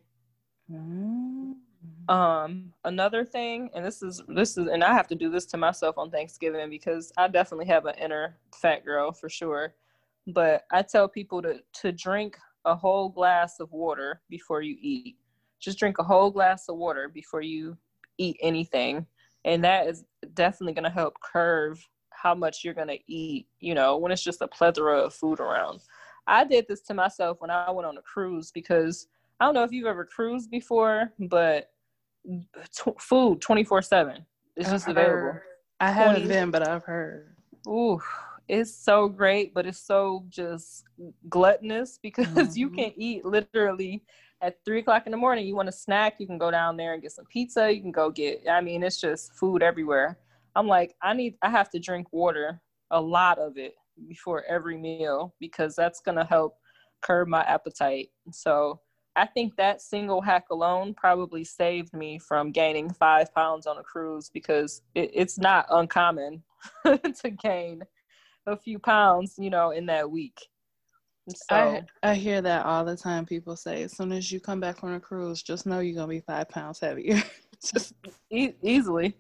Another thing, and this is, and I have to do this to myself on Thanksgiving because I definitely have an inner fat girl for sure. But I tell people to drink a whole glass of water before you eat. Just drink a whole glass of water before you eat anything. And that is definitely going to help curb how much you're going to eat, you know, when it's just a plethora of food around. I did this to myself when I went on a cruise because I don't know if you've ever cruised before, but food 24/7 is just available. I haven't been, but I've heard. Ooh, it's so great, but it's so just gluttonous because you can eat literally at 3:00 in the morning. You want a snack, you can go down there and get some pizza. You can go get, I mean, it's just food everywhere. I'm like, I have to drink water, a lot of it, before every meal because that's going to help curb my appetite. So I think that single hack alone probably saved me from gaining 5 pounds on a cruise because it's not uncommon to gain a few pounds, you know, in that week. So I hear that all the time. People say, as soon as you come back from a cruise, just know you're going to be 5 pounds heavier. Just easily.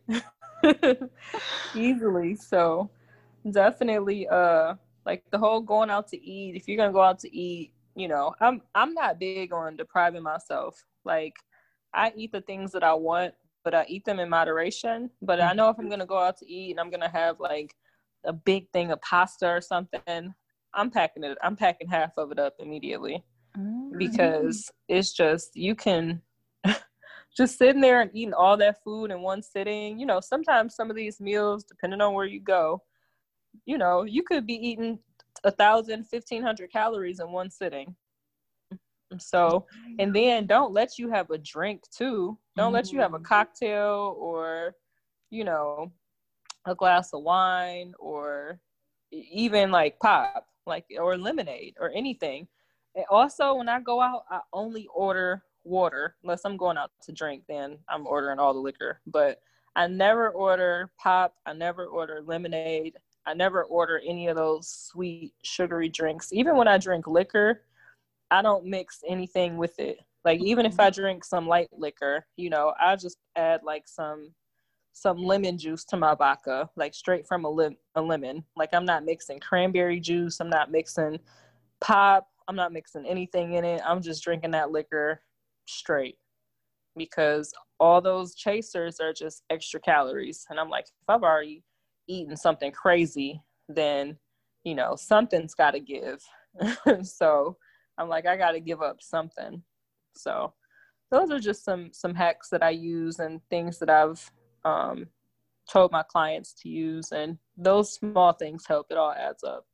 Easily. So definitely, like the whole going out to eat, if you're going to go out to eat, you know, I'm not big on depriving myself. Like I eat the things that I want, but I eat them in moderation. But I know if I'm going to go out to eat and I'm going to have like a big thing of pasta or something, I'm packing half of it up immediately because it's just, you can just sitting there and eating all that food in one sitting. You know, sometimes some of these meals, depending on where you go, you know, you could be eating 1,000, 1,500 calories in one sitting. So, and then don't let you have a drink too. Don't let you have a cocktail or, you know, a glass of wine or even like pop, like, or lemonade or anything. And also when I go out, I only order water unless I'm going out to drink, then I'm ordering all the liquor. But I never order pop. I never order lemonade. I never order any of those sweet, sugary drinks. Even when I drink liquor, I don't mix anything with it. Like, even if I drink some light liquor, you know, I just add like some lemon juice to my vodka, like straight from a lemon. Like, I'm not mixing cranberry juice. I'm not mixing pop. I'm not mixing anything in it. I'm just drinking that liquor straight because all those chasers are just extra calories. And I'm like, if I've already eaten something crazy, then, you know, something's got to give. So I'm like, I got to give up something. So those are just some hacks that I use and things that I've told my clients to use. And those small things help. It all adds up.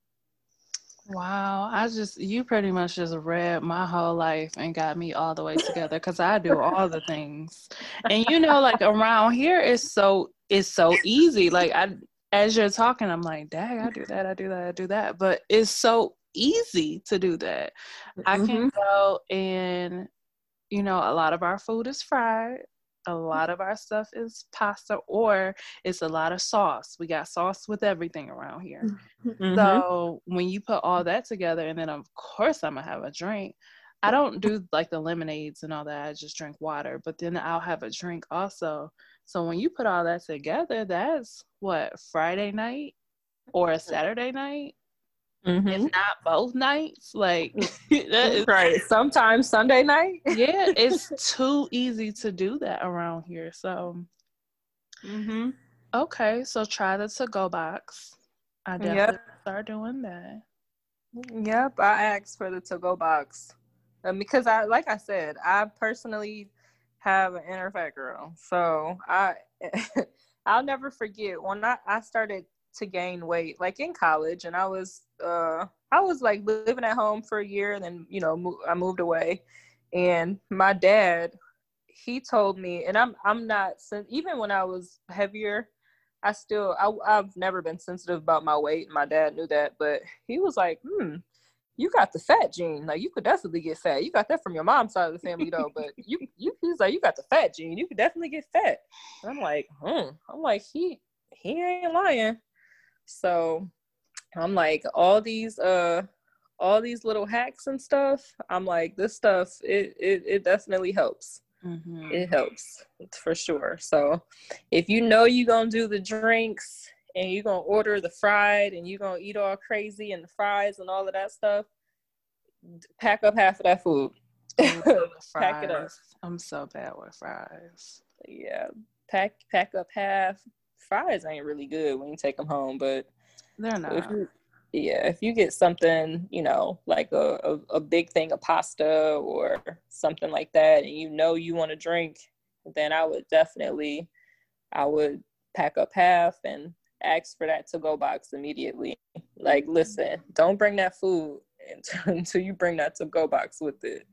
Wow, you pretty much just read my whole life and got me all the way together because I do all the things. And you know, like around here it's so easy. Like as you're talking, I'm like, dang, I do that. But it's so easy to do that. I can go and, you know, a lot of our food is fried. a lot of our stuff is pasta, or it's a lot of sauce. We got sauce with everything around here. Mm-hmm. So when you put all that together, and then of course I'm gonna have a drink. I don't do like the lemonades and all that. I just drink water, but then I'll have a drink also. So when you put all that together, that's what, Friday night or a Saturday night, if not both nights. Like that is right. Sometimes Sunday night. yeah, it's too easy to do that around here. So okay, so try the to-go box. I definitely start doing that. Yep, I asked for the to-go box because like I said, I personally have an inner fat girl, so I'll never forget when I started to gain weight, like in college, and I was like living at home for a year, and then I moved away, and my dad, he told me, and I'm not, even when I was heavier, I've never been sensitive about my weight. My dad knew that, but he was like, you got the fat gene. Like, you could definitely get fat. You got that from your mom's side of the family though, but he's like, you got the fat gene. You could definitely get fat. And I'm like, he ain't lying. So I'm like, all these little hacks and stuff, I'm like, this stuff, it definitely helps. It helps for sure. So if you know you're gonna do the drinks and you're gonna order the fried and you're gonna eat all crazy and the fries and all of that stuff, pack up half of that food. Pack it up. I'm so bad with fries. Yeah, pack up half. Fries ain't really good when you take them home, but they're not. If you get something, like a big thing of pasta or something like that, and you want to drink, then I would pack up half and ask for that to-go box immediately. Like, listen, don't bring that food until you bring that to-go box with it.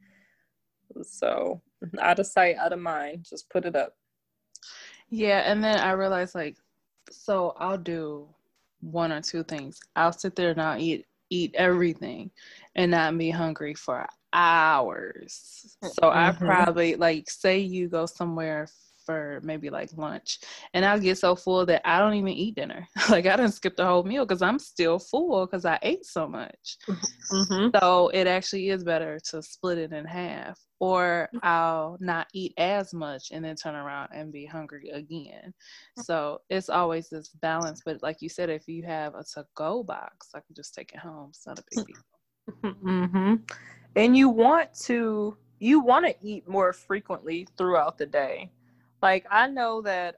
So, out of sight, out of mind, just put it up. Yeah, and then I realized, like, so I'll do one or two things. I'll sit there and I'll eat everything and not be hungry for hours. So I probably, like, say you go somewhere for maybe like lunch, and I'll get so full that I don't even eat dinner. Like, I done skipped the whole meal because I'm still full because I ate so much. So it actually is better to split it in half, or I'll not eat as much and then turn around and be hungry again. So it's always this balance. But like you said, if you have a to-go box, I can just take it home. It's not a big deal. And you want to eat more frequently throughout the day. Like, I know that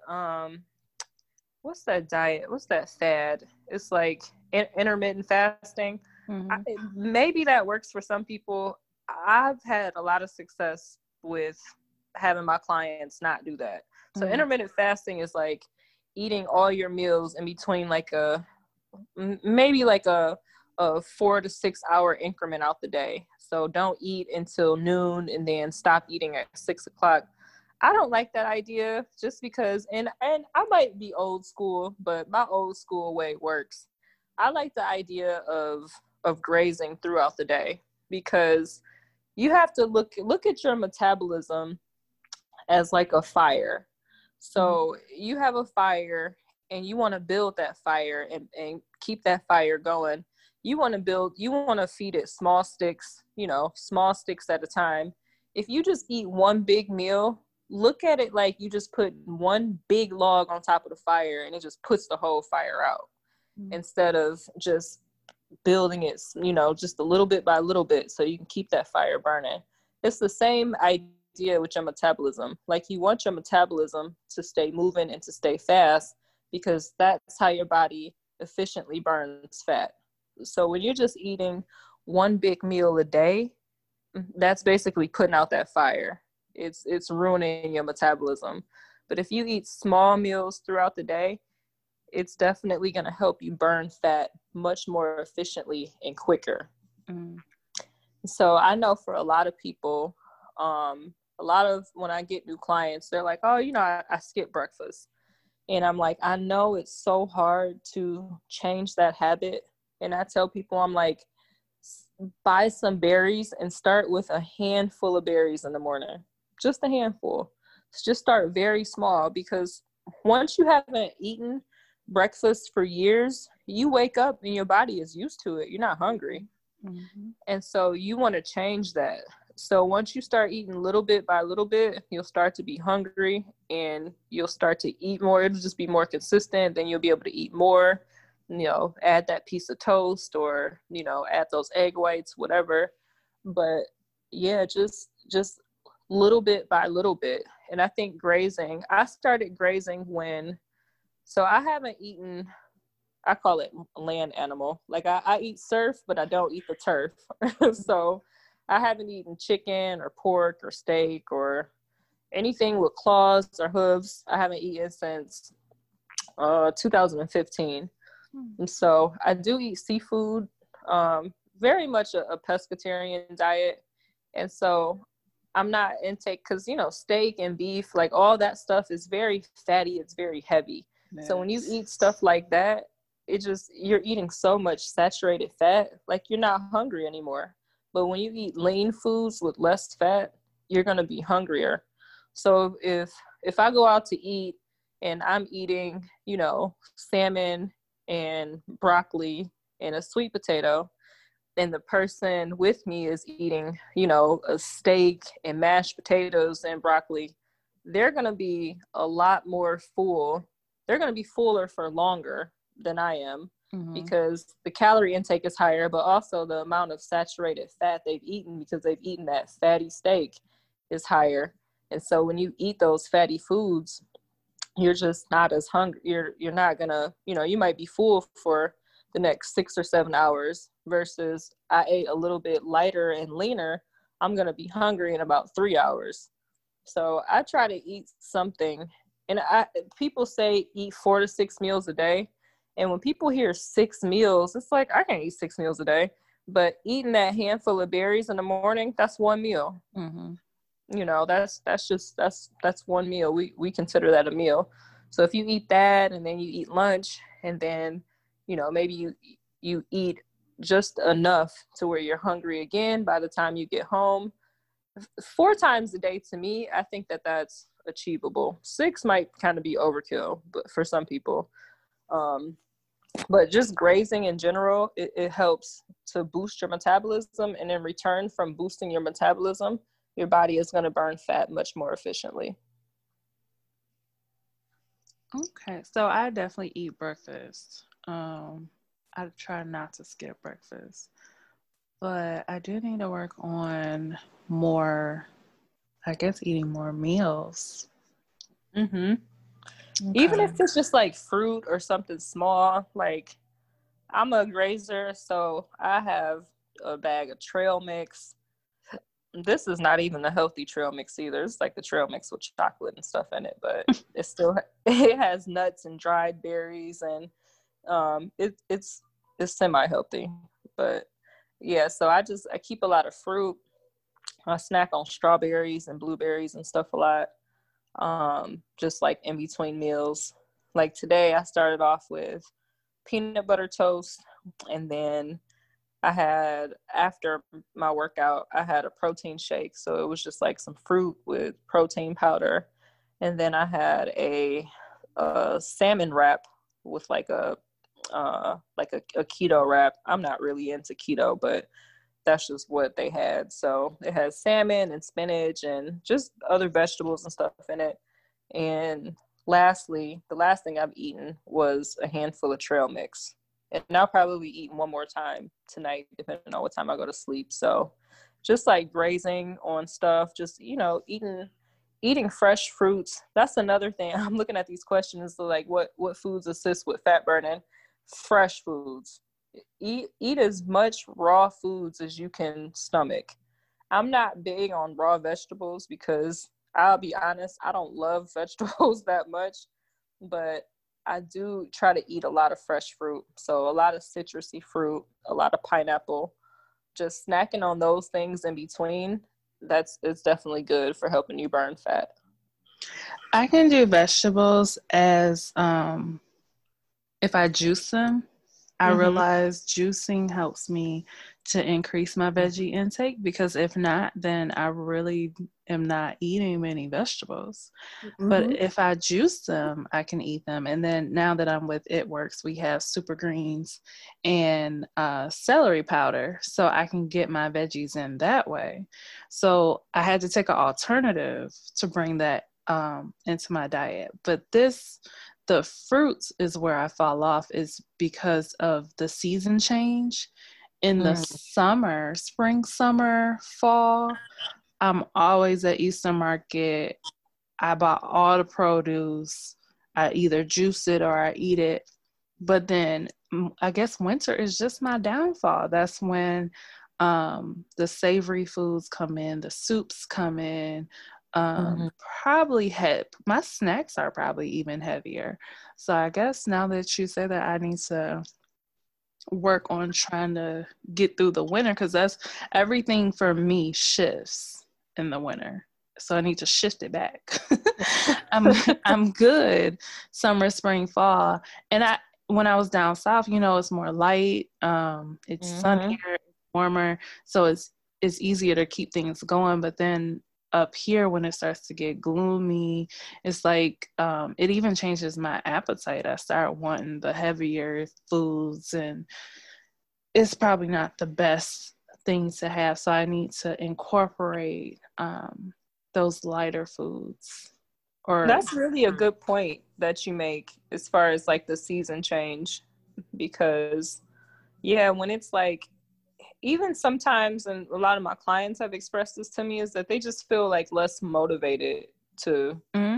what's that diet? What's that fad? It's like intermittent fasting. Maybe that works for some people. I've had a lot of success with having my clients not do that. So intermittent fasting is like eating all your meals in between like maybe like a 4 to 6 hour increment out the day. So don't eat until noon and then stop eating at 6 o'clock. I don't like that idea, just because, and I might be old school, but my old school way works. I like the idea of grazing throughout the day, because you have to look at your metabolism as like a fire. So you have a fire and you want to build that fire and keep that fire going. You want to feed it small sticks at a time. If you just eat one big meal, look at it like you just put one big log on top of the fire and it just puts the whole fire out, instead of just building it, just a little bit by little bit so you can keep that fire burning. It's the same idea with your metabolism. Like, you want your metabolism to stay moving and to stay fast, because that's how your body efficiently burns fat. So when you're just eating one big meal a day, that's basically putting out that fire. It's ruining your metabolism. But if you eat small meals throughout the day, it's definitely going to help you burn fat much more efficiently and quicker. So I know for a lot of people, when I get new clients, they're like, oh, I skip breakfast. And I'm like, I know it's so hard to change that habit. And I tell people, I'm like, buy some berries and start with a handful of berries in the morning. Just a handful. just start very small, because once you haven't eaten breakfast for years, you wake up and your body is used to it. You're not hungry. Mm-hmm. And so you want to change that. So once you start eating little bit by little bit, you'll start to be hungry and you'll start to eat more. It'll just be more consistent. Then you'll be able to eat more, add that piece of toast, or, add those egg whites, whatever. But yeah, just little bit by little bit. And I think grazing, I started grazing so I haven't eaten, I call it land animal. Like I eat surf, but I don't eat the turf. So I haven't eaten chicken or pork or steak or anything with claws or hooves. I haven't eaten since 2015. And so I do eat seafood, very much a pescatarian diet. And so I'm not intake, because, steak and beef, like all that stuff is very fatty. It's very heavy. Nice. So when you eat stuff like that, you're eating so much saturated fat, like you're not hungry anymore. But when you eat lean foods with less fat, you're going to be hungrier. So if I go out to eat and I'm eating, salmon and broccoli and a sweet potato, and the person with me is eating, a steak and mashed potatoes and broccoli, they're going to be a lot more full. They're going to be fuller for longer than I am, because the calorie intake is higher, but also the amount of saturated fat they've eaten, because they've eaten that fatty steak, is higher. And so when you eat those fatty foods, you're just not as hungry. You're not going to, you might be full for the next 6 or 7 hours, versus I ate a little bit lighter and leaner, I'm going to be hungry in about 3 hours. So I try to eat something, and people say eat 4 to 6 meals a day. And when people hear 6 meals, it's like, I can't eat 6 meals a day, but eating that handful of berries in the morning, that's 1 meal. Mm-hmm. That's 1 meal. We consider that a meal. So if you eat that, and then you eat lunch, and then, maybe you eat just enough to where you're hungry again by the time you get home. 4 times a day, to me, I think that's achievable. 6 might kind of be overkill, but for some people. But just grazing in general, it helps to boost your metabolism. And in return from boosting your metabolism, your body is going to burn fat much more efficiently. Okay, so I definitely eat breakfast. I try not to skip breakfast, but I do need to work on more, I guess, eating more meals. Mm-hmm. Okay. Even if it's just like fruit or something small. Like, I'm a grazer, so I have a bag of trail mix. This is not even the healthy trail mix either. It's like the trail mix with chocolate and stuff in it, but it has nuts and dried berries, and it's semi-healthy. But yeah, so I keep a lot of fruit. I snack on strawberries and blueberries and stuff a lot. Just like in between meals. Like today I started off with peanut butter toast, and then after my workout, I had a protein shake. So it was just like some fruit with protein powder. And then I had a salmon wrap with like a keto wrap. I'm not really into keto, but that's just what they had. So it has salmon and spinach and just other vegetables and stuff in it. And lastly, the last thing I've eaten was a handful of trail mix. And I'll probably eat one more time tonight, depending on what time I go to sleep. So just like grazing on stuff, just, eating fresh fruits. That's another thing. I'm looking at these questions, like what foods assist with fat burning? Fresh foods. Eat as much raw foods as you can stomach. I'm not big on raw vegetables because, I'll be honest, I don't love vegetables that much, but I do try to eat a lot of fresh fruit. So a lot of citrusy fruit, a lot of pineapple, just snacking on those things in between. It's definitely good for helping you burn fat. I can do vegetables as, if I juice them. I realize juicing helps me to increase my veggie intake, because if not, then I really am not eating many vegetables. But if I juice them, I can eat them. And then now that I'm with It Works, we have super greens and celery powder, so I can get my veggies in that way. So I had to take an alternative to bring that into my diet. But the fruits is where I fall off, is because of the season change. In the summer, spring, summer, fall, I'm always at Eastern Market. I bought all the produce. I either juice it or I eat it. But then I guess winter is just my downfall. That's when the savory foods come in, the soups come in. Probably my snacks are probably even heavier. So I guess now that you say that, I need to work on trying to get through the winter, because that's everything for me shifts in the winter. So I need to shift it back. I'm good summer, spring, fall. And when I was down south, it's more light. It's sunnier, warmer, so it's easier to keep things going. But then up here, when it starts to get gloomy, it's like it even changes my appetite. I start wanting the heavier foods, and it's probably not the best thing to have. So I need to incorporate those lighter foods. That's really a good point that you make as far as like the season change, because when it's like, even sometimes, and a lot of my clients have expressed this to me, is that they just feel like less motivated to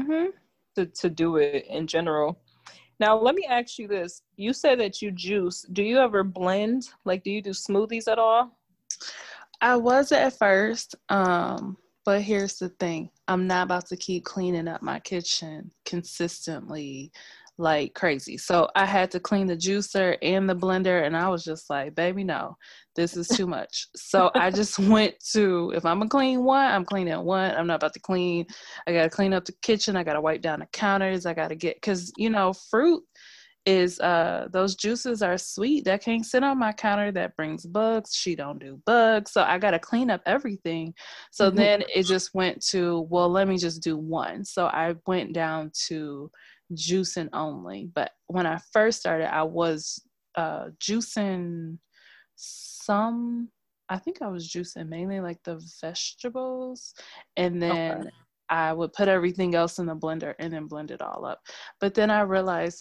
do it in general. Now, let me ask you this. You said that you juice. Do you ever blend? Like, do you do smoothies at all? I was at first, but here's the thing. I'm not about to keep cleaning up my kitchen consistently like crazy. So I had to clean the juicer and the blender, and I was just like, baby, no, this is too much. So I just went to, if I'm gonna clean one, I'm cleaning one. I'm not about to clean. I gotta clean up the kitchen. I gotta wipe down the counters. I gotta get, because fruit is those juices are sweet. That can't sit on my counter. That brings bugs. She don't do bugs. So I gotta clean up everything. So then it just went to, well, let me just do one. So I went down to juicing only. But when I first started, I was juicing some, I think I was juicing mainly like the vegetables, and then I would put everything else in the blender and then blend it all up. But then I realized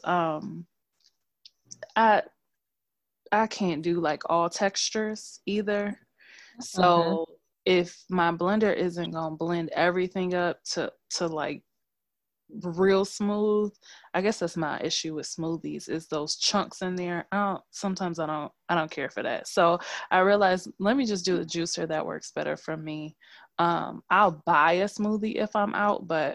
I can't do like all textures either. So if my blender isn't gonna blend everything up to like real smooth, I guess that's my issue with smoothies, is those chunks in there. Sometimes I don't care for that. So I realized, let me just do a juicer that works better for me. I'll buy a smoothie if I'm out, but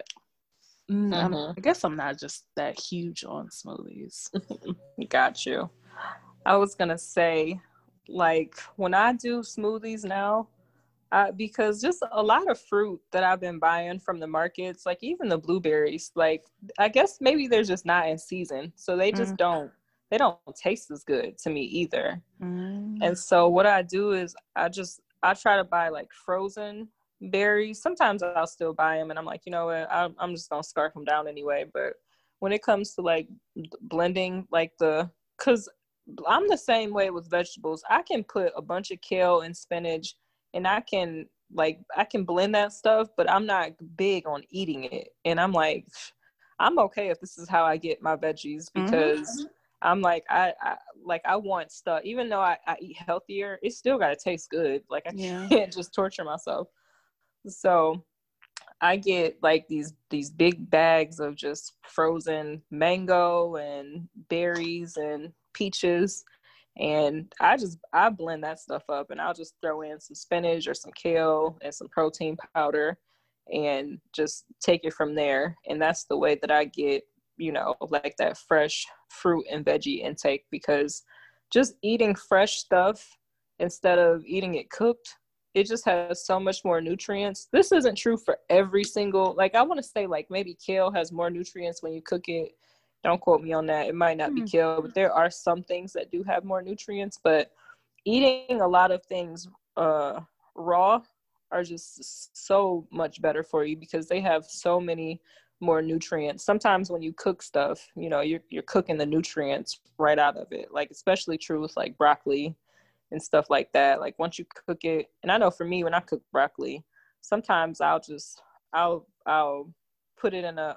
I guess I'm not just that huge on smoothies. Got you. I was gonna say, like, when I do smoothies now, because just a lot of fruit that I've been buying from the markets, like even the blueberries, like I guess maybe they're just not in season, so they just don't taste as good to me either. And so what I do is I try to buy like frozen berries. Sometimes I'll still buy them, and I'm like, you know what, I'm just gonna scarf them down anyway. But when it comes to like blending, like because I'm the same way with vegetables. I can put a bunch of kale and spinach, and I can blend that stuff, but I'm not big on eating it. And I'm like, I'm okay if this is how I get my veggies, because I'm like, I want stuff, even though I eat healthier, it still got to taste good. Like I can't just torture myself. So I get like these big bags of just frozen mango and berries and peaches, and I blend that stuff up, and I'll just throw in some spinach or some kale and some protein powder and just take it from there. And that's the way that I get, like that fresh fruit and veggie intake, because just eating fresh stuff instead of eating it cooked, it just has so much more nutrients. This isn't true for every single, like I want to say like maybe kale has more nutrients when you cook it. Don't quote me on that. It might not be kale, but there are some things that do have more nutrients. But eating a lot of things raw are just so much better for you because they have so many more nutrients. Sometimes when you cook stuff, you know, you're cooking the nutrients right out of it. Like especially true with like broccoli and stuff like that. Like once you cook it, and I know for me when I cook broccoli, sometimes I'll put it in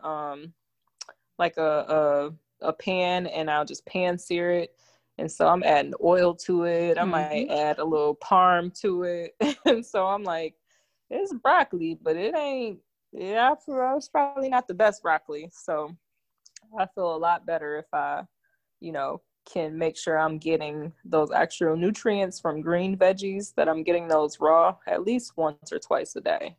a pan, and I'll just pan sear it. And so I'm adding oil to it. I might add a little parm to it. And so I'm like, it's broccoli, but it ain't, yeah, it's probably not the best broccoli. So I feel a lot better if I, you know, can make sure I'm getting those extra nutrients from green veggies, that I'm getting those raw at least once or twice a day.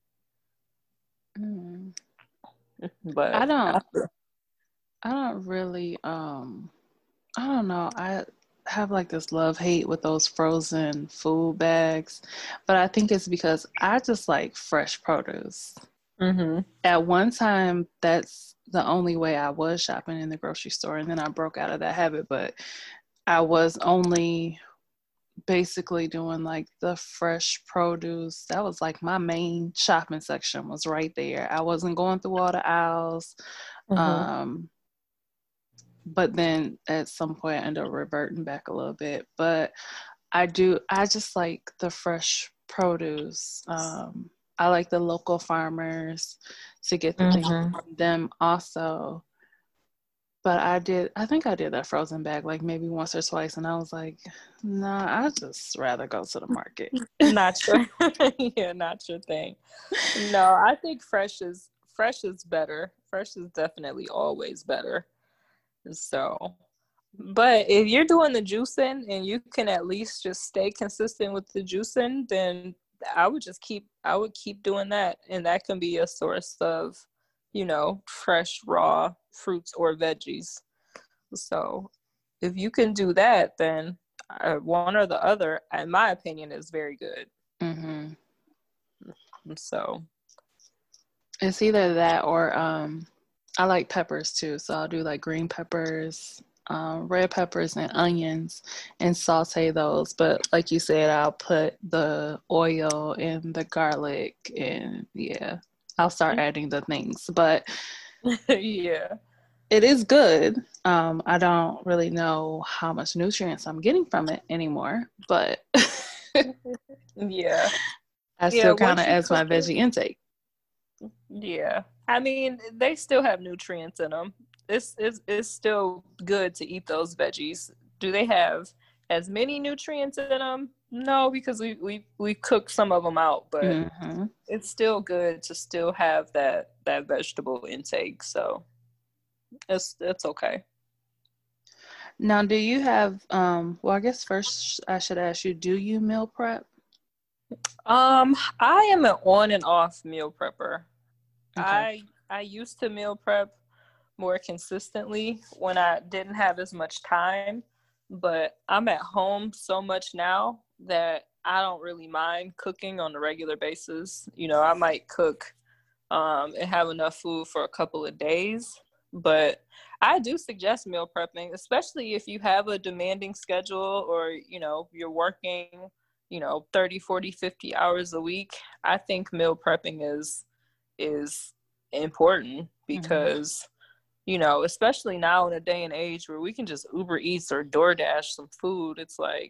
But I don't really, I don't know. I have like this love-hate with those frozen food bags, but I think it's because I just like fresh produce. At one time, that's the only way I was shopping in the grocery store, and then I broke out of that habit, but I was only basically doing like the fresh produce. That was like my main shopping section was right there. I wasn't going through all the aisles. But then at some point I ended up reverting back a little bit. But I just like the fresh produce. I like the local farmers to get the things from them also. But I think I did that frozen bag like maybe once or twice, and I was like, nah, I'd just rather go to the market. Not sure. Yeah, not your thing. No, I think fresh is better. Fresh is definitely always better. So, but if you're doing the juicing and you can at least just stay consistent with the juicing, then I would keep doing that. And that can be a source of, you know, fresh, raw fruits or veggies. So if you can do that, then one or the other, in my opinion, is very good. So it's either that or I like peppers too, so I'll do like green peppers, red peppers, and onions, and saute those. But like you said, I'll put the oil and the garlic, and yeah, I'll start adding the things. But yeah, it is good. I don't really know how much nutrients I'm getting from it anymore, but yeah, I still count it as my veggie intake. Yeah, I mean, they still have nutrients in them. It's still good to eat those veggies. Do they have as many nutrients in them? No, because we cook some of them out, but it's still good to still have that vegetable intake. So it's okay. Now, do you have well, I guess first I should ask you, do you meal prep? I am an on and off meal prepper. Okay. I used to meal prep more consistently when I didn't have as much time, but I'm at home so much now that I don't really mind cooking on a regular basis. You know, I might cook and have enough food for a couple of days, but I do suggest meal prepping, especially if you have a demanding schedule or, you know, you're working, you know, 30, 40, 50 hours a week. I think meal prepping is important because, you know, especially now in a day and age where we can just Uber Eats or DoorDash some food, it's like,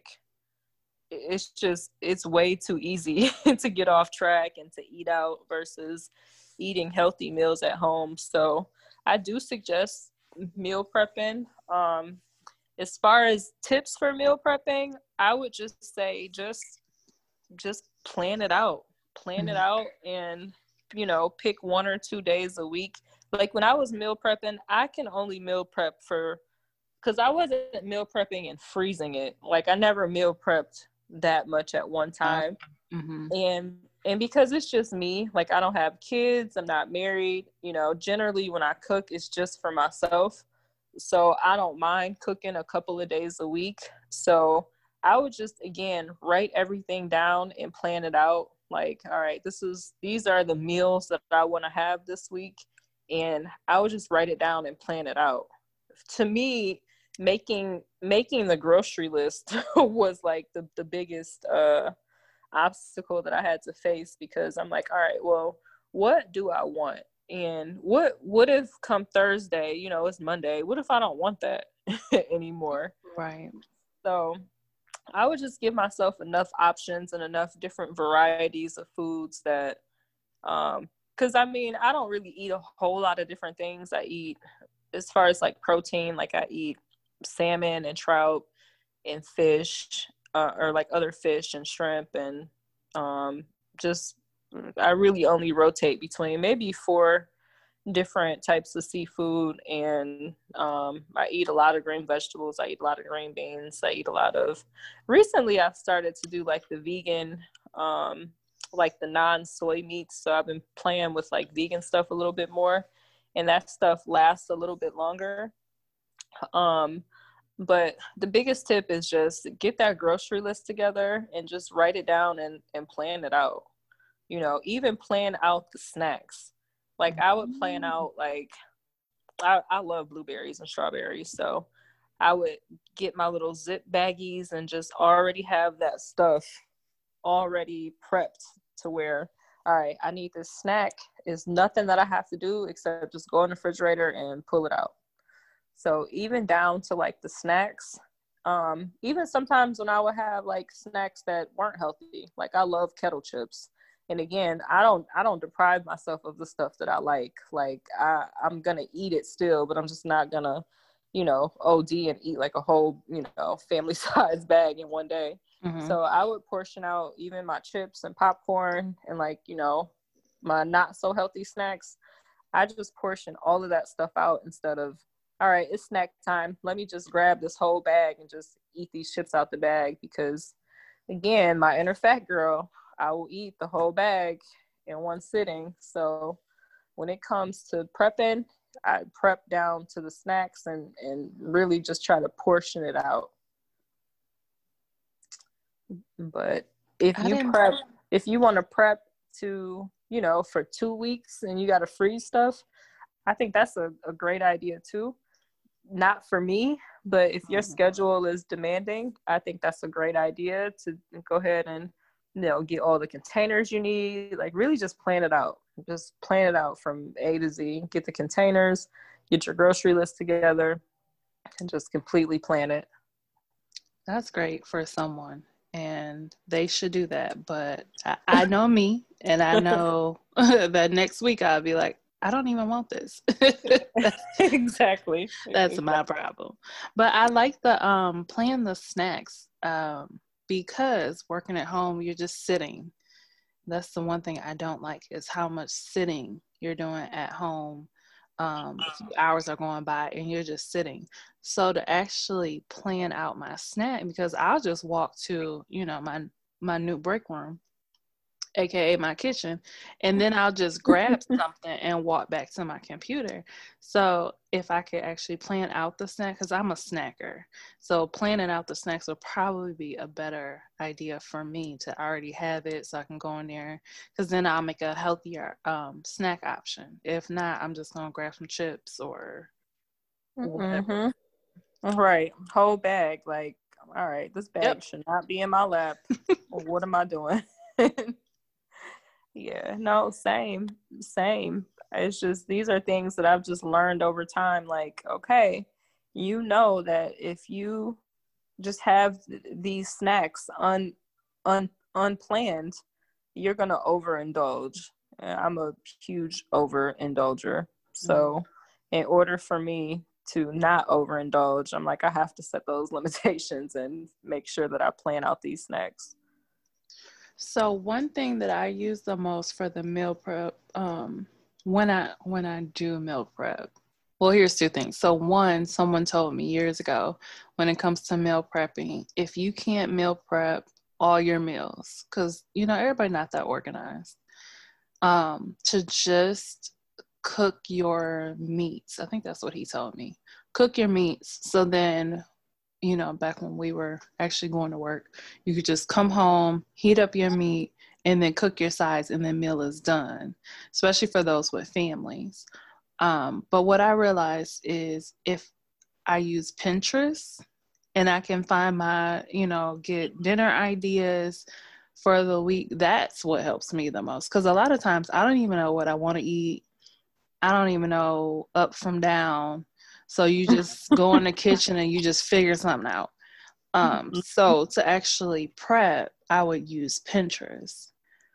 it's way too easy to get off track and to eat out versus eating healthy meals at home. So I do suggest meal prepping. As far as tips for meal prepping, I would just say just plan it out. Plan it out and, you know, pick 1 or 2 days a week. Like when I was meal prepping, I can only meal prep because I wasn't meal prepping and freezing it. Like I never meal prepped that much at one time. And because it's just me, like I don't have kids, I'm not married, you know, generally when I cook, it's just for myself. So I don't mind cooking a couple of days a week. So I would just, again, write everything down and plan it out. Like, all right, these are the meals that I want to have this week. And I would just write it down and plan it out. To me, making the grocery list was like the biggest obstacle that I had to face, because I'm like, all right, well, what do I want? And what if come Thursday, it's Monday, what if I don't want that anymore? Right. So I would just give myself enough options and enough different varieties of foods that, because I mean, I don't really eat a whole lot of different things. I eat, as far as like protein, like I eat salmon and trout and fish, or like other fish and shrimp, and just I really only rotate between maybe 4 different types of seafood, and I eat a lot of green vegetables. I eat a lot of green beans. I eat a lot of. Recently, I've started to do like the vegan, like the non-soy meats. So I've been playing with like vegan stuff a little bit more, and that stuff lasts a little bit longer. But the biggest tip is just get that grocery list together and just write it down and plan it out. Even plan out the snacks. Like I would plan out, like, I love blueberries and strawberries. So I would get my little zip baggies and just already have that stuff already prepped to where, all right, I need this snack. It's nothing that I have to do except just go in the refrigerator and pull it out. So even down to like the snacks, even sometimes when I would have like snacks that weren't healthy, like I love kettle chips. And again, I don't deprive myself of the stuff that I like. Like I'm gonna eat it still, but I'm just not gonna, OD and eat like a whole, family size bag in one day. Mm-hmm. So I would portion out even my chips and popcorn and like, my not so healthy snacks. I just portion all of that stuff out instead of, all right, it's snack time. Let me just grab this whole bag and just eat these chips out the bag, because again, my inner fat girl, I will eat the whole bag in one sitting. So when it comes to prepping, I prep down to the snacks and really just try to portion it out. But if you want to prep to, for 2 weeks and you got to freeze stuff, I think that's a great idea too. Not for me, but if your schedule is demanding, I think that's a great idea to go ahead and, get all the containers you need. Like really just plan it out. Just plan it out from A to Z. Get the containers, get your grocery list together, and just completely plan it. That's great for someone, and they should do that. But I know me, and I know that next week I'll be like, I don't even want this. Exactly. That's my problem. But I like the plan the snacks, because working at home, you're just sitting. That's the one thing I don't like, is how much sitting you're doing at home. A few hours are going by and you're just sitting. So to actually plan out my snack, because I'll just walk to, my new break room, aka my kitchen, and then I'll just grab something and walk back to my computer. So if I could actually plan out the snack, because I'm a snacker, so planning out the snacks will probably be a better idea for me to already have it, so I can go in there, because then I'll make a healthier snack option. If not, I'm just gonna grab some chips or whatever. Right, whole bag. Like, all right, this bag should not be in my lap. What am I doing? Yeah, no, same. It's just, these are things that I've just learned over time. Like, okay, that if you just have these snacks unplanned, you're going to overindulge. I'm a huge overindulger. So in order for me to not overindulge, I'm like, I have to set those limitations and make sure that I plan out these snacks. So one thing that I use the most for the meal prep, when I do meal prep, well, here's 2 things. So one, someone told me years ago, when it comes to meal prepping, if you can't meal prep all your meals, because, everybody not that organized, to just cook your meats. I think that's what he told me. Cook your meats. So then, back when we were actually going to work, you could just come home, heat up your meat, and then cook your sides, and then meal is done, especially for those with families. But what I realized is, if I use Pinterest, and I can find my, get dinner ideas for the week. That's what helps me the most. Because a lot of times I don't even know what I want to eat. I don't even know up from down. So you just go in the kitchen and you just figure something out. So to actually prep, I would use Pinterest.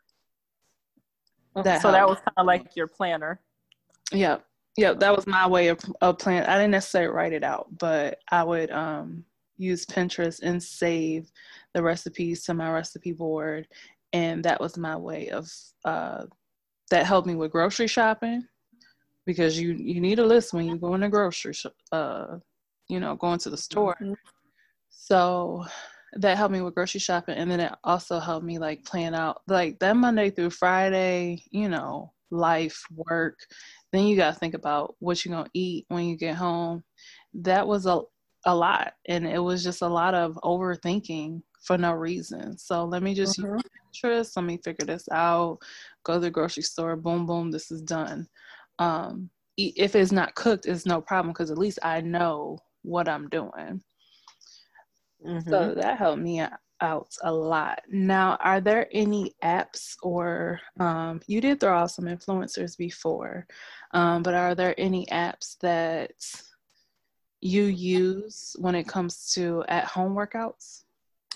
So that was kind of like your planner. Yep. That was my way of planning. I didn't necessarily write it out, but I would use Pinterest and save the recipes to my recipe board. And that was my way of, that helped me with grocery shopping, because you need a list when you go in the grocery, going to the store. Mm-hmm. So that helped me with grocery shopping. And then it also helped me like plan out like that Monday through Friday, life, work. Then you got to think about what you're going to eat when you get home. That was a lot. And it was just a lot of overthinking for no reason. So let me just use Pinterest. Let me figure this out. Go to the grocery store. Boom, boom. This is done. If it's not cooked, it's no problem, because at least I know what I'm doing. Mm-hmm. So that helped me out a lot. Now, are there any apps or you did throw out some influencers before, but are there any apps that you use when it comes to at-home workouts?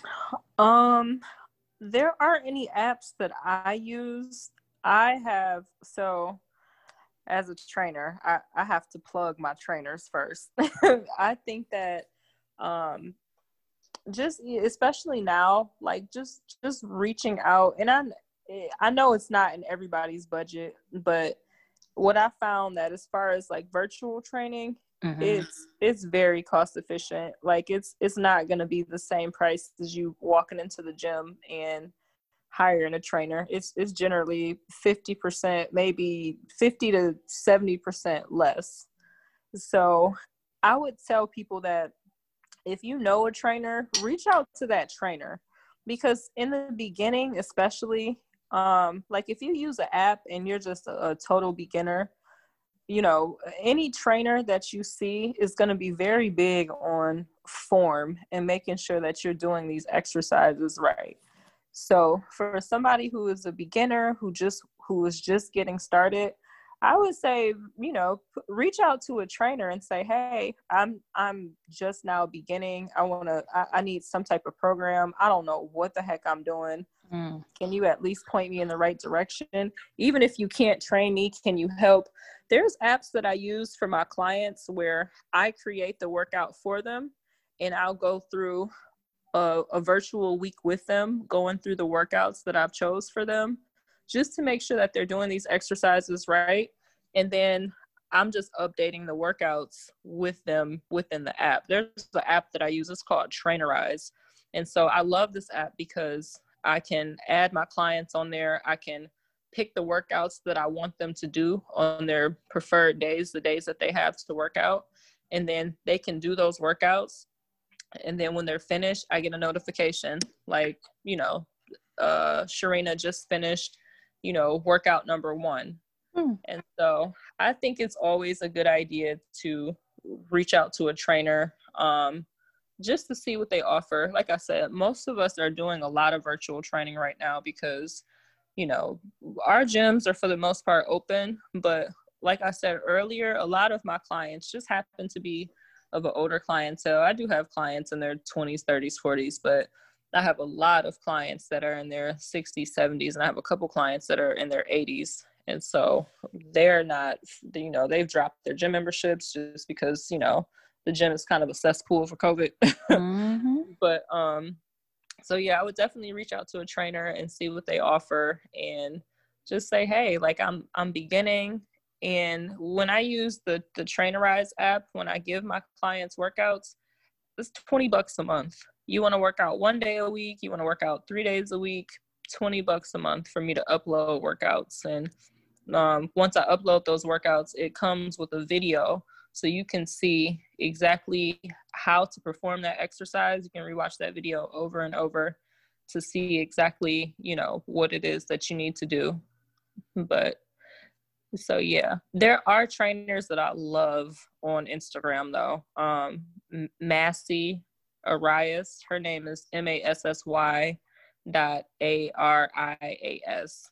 There aren't any apps that I use. As a trainer, I have to plug my trainers first. I think that just especially now, like just reaching out, and I know it's not in everybody's budget, but what I found that as far as like virtual training, it's very cost efficient. Like it's not going to be the same price as you walking into the gym and hiring a trainer. It's generally 50%, maybe 50 to 70% less. So I would tell people that if you know a trainer, reach out to that trainer, because in the beginning, especially, like if you use an app and you're just a total beginner, any trainer that you see is going to be very big on form and making sure that you're doing these exercises right. So for somebody who is a beginner, who is just getting started, I would say, reach out to a trainer and say, hey, I'm just now beginning. I need some type of program. I don't know what the heck I'm doing. Can you at least point me in the right direction? Even if you can't train me, can you help? There's apps that I use for my clients where I create the workout for them, and I'll go through a virtual week with them, going through the workouts that I've chose for them, just to make sure that they're doing these exercises right. And then I'm just updating the workouts with them within the app. There's an app that I use. It's called Trainerize. And so I love this app because I can add my clients on there. I can pick the workouts that I want them to do on their preferred days, the days that they have to work out. And then they can do those workouts. And then when they're finished, I get a notification like, Sharina just finished, workout number 1. And so I think it's always a good idea to reach out to a trainer just to see what they offer. Like I said, most of us are doing a lot of virtual training right now because, our gyms are for the most part open. But like I said earlier, a lot of my clients just happen to be of an older clientele. I do have clients in their 20s, 30s, 40s, but I have a lot of clients that are in their 60s, 70s, and I have a couple clients that are in their 80s. And so they're not, they've dropped their gym memberships just because, the gym is kind of a cesspool for COVID. But, so yeah, I would definitely reach out to a trainer and see what they offer and just say, hey, like I'm beginning. And when I use the Trainerize app, when I give my clients workouts, it's $20 a month. You want to work out 1 day a week, you want to work out 3 days a week, $20 a month for me to upload workouts. And once I upload those workouts, it comes with a video, so you can see exactly how to perform that exercise. You can rewatch that video over and over to see exactly, what it is that you need to do. But So yeah, there are trainers that I love on Instagram though. Massey Arias, her name is Massy.Arias.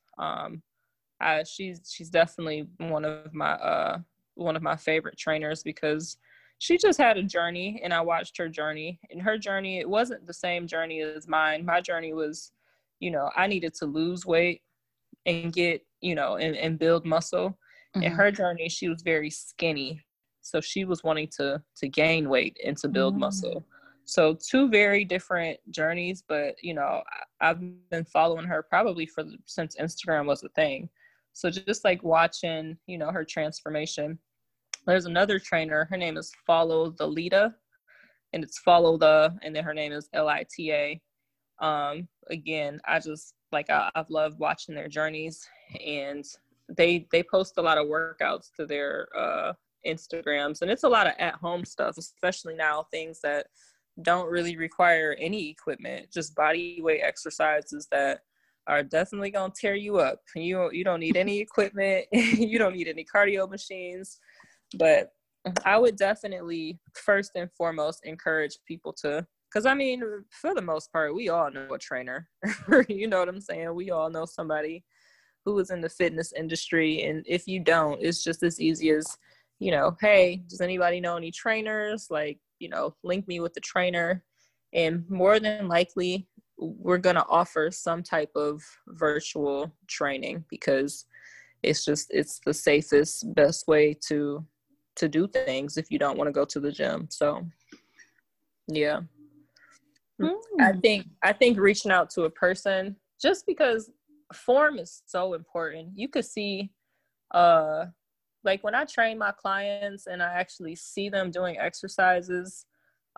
She's definitely one of my favorite trainers because she just had a journey, and I watched her journey. And her journey, it wasn't the same journey as mine. My journey was, I needed to lose weight and get, and build muscle. In her journey, she was very skinny. So she was wanting to gain weight and to build muscle. So two very different journeys, but, I've been following her probably since Instagram was a thing. So just like watching, her transformation. There's another trainer. Her name is Follow the Lita, and it's and then her name is Lita. Again, I've loved watching their journeys, and they post a lot of workouts to their Instagrams, and it's a lot of at-home stuff, especially now, things that don't really require any equipment, just body weight exercises that are definitely going to tear you up. You don't need any equipment. You don't need any cardio machines. But I would definitely first and foremost encourage people to, because I mean, for the most part, we all know a trainer. You know what I'm saying? We all know somebody who is in the fitness industry. And if you don't, it's just as easy as, hey, does anybody know any trainers? Like, link me with the trainer. And more than likely, we're going to offer some type of virtual training because it's the safest, best way to do things if you don't want to go to the gym. So yeah. I think reaching out to a person, just because form is so important. You could see like when I train my clients and I actually see them doing exercises,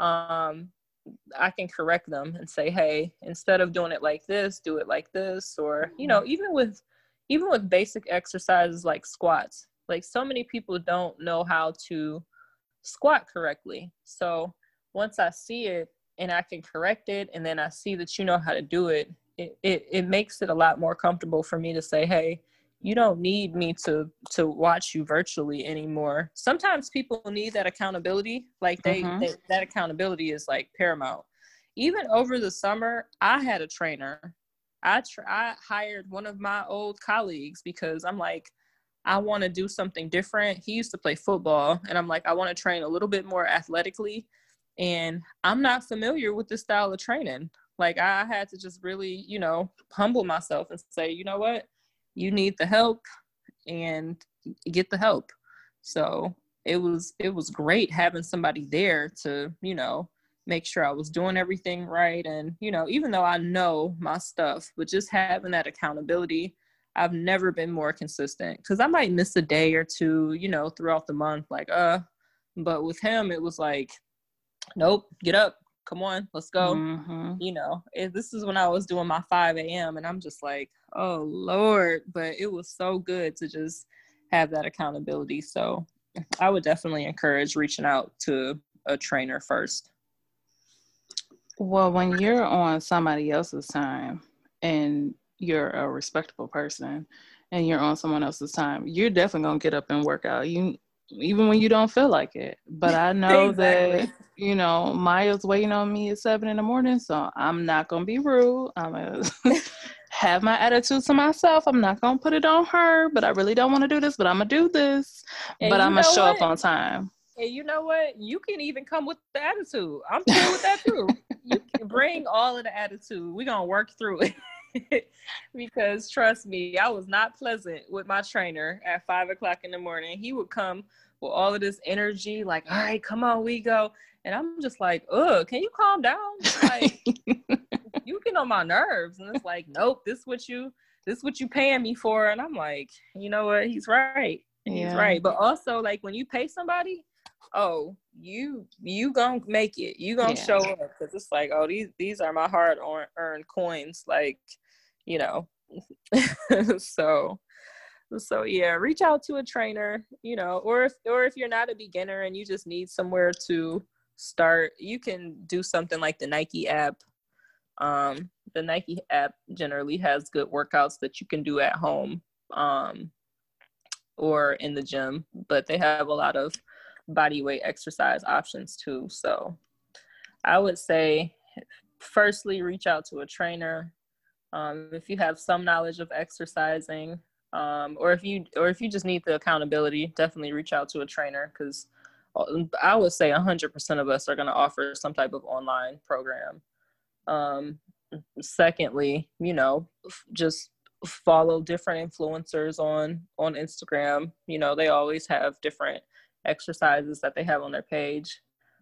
I can correct them and say, hey, instead of doing it like this, do it like this. Or, even with basic exercises like squats, like so many people don't know how to squat correctly. So once I see it and I can correct it, and then I see that you know how to do it, it makes it a lot more comfortable for me to say, hey, you don't need me to watch you virtually anymore. Sometimes people need that accountability. Like that accountability is like paramount. Even over the summer, I had a trainer. I hired one of my old colleagues because I'm like, I want to do something different. He used to play football, and I'm like, I want to train a little bit more athletically, and I'm not familiar with this style of training. Like I had to just really, humble myself and say, you know what? You need the help, and get the help. So it was great having somebody there to, make sure I was doing everything right. And, even though I know my stuff, but just having that accountability, I've never been more consistent, because I might miss a day or two, throughout the month, but with him, it was like, nope, get up. Come on, let's go. This is when I was doing my 5 a.m. and I'm just like, oh Lord, but it was so good to just have that accountability. So I would definitely encourage reaching out to a trainer first. Well, when you're on somebody else's time and you're a respectable person and you're on someone else's time, you're definitely going to get up and work out. Even when you don't feel like it. But I know that, Maya's waiting on me at 7 a.m, so I'm not going to be rude. I'm going to have my attitude to myself. I'm not going to put it on her, but I really don't want to do this, but I'm going to do this. But I'm going to show up on time. And you know what? You can even come with the attitude. I'm cool with that too. You can bring all of the attitude. We're going to work through it. Because trust me, I was not pleasant with my trainer at 5 o'clock in the morning. He would come with all of this energy, like, all right, come on, we go. And I'm just like, can you calm down? Like, you get on my nerves. And it's like, nope, this is what you paying me for. And I'm like, you know what? He's right. He's right. But also, like, when you pay somebody, you gonna make it. You gonna show up, because it's like, these are my hard-earned coins. Like, so yeah, reach out to a trainer, or if you're not a beginner and you just need somewhere to start, you can do something like the Nike app. The Nike app generally has good workouts that you can do at home. or in the gym, but they have a lot of body weight exercise options too. So I would say, firstly, reach out to a trainer. If you have some knowledge of exercising, or if you just need the accountability, definitely reach out to a trainer, because I would say 100% of us are going to offer some type of online program. Secondly, just follow different influencers on Instagram. They always have different exercises that they have on their page.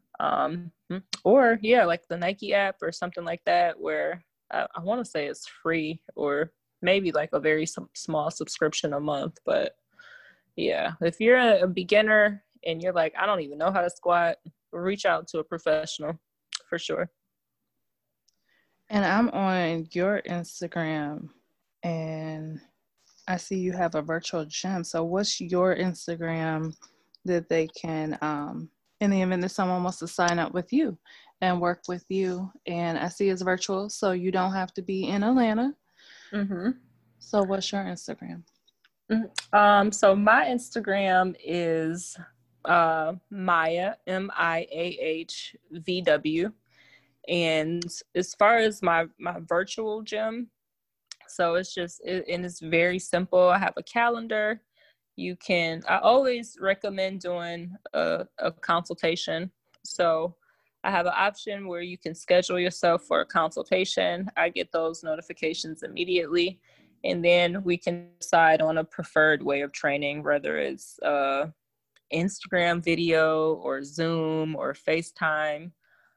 Or like the Nike app or something like that, where I want to say it's free, or maybe like a very small subscription a month. But yeah, if you're a beginner and you're like, I don't even know how to squat, reach out to a professional for sure. And I'm on your Instagram and I see you have a virtual gym. So what's your Instagram that they can, in the event that someone wants to sign up with you and work with you? And I see it's virtual, so you don't have to be in Atlanta. Mm-hmm. So what's your Instagram? So my Instagram is Maya, MIAHVW. And as far as my virtual gym, so it's very simple. I have a calendar. I always recommend doing a consultation. So I have an option where you can schedule yourself for a consultation. I get those notifications immediately. And then we can decide on a preferred way of training, whether it's Instagram video or Zoom or FaceTime.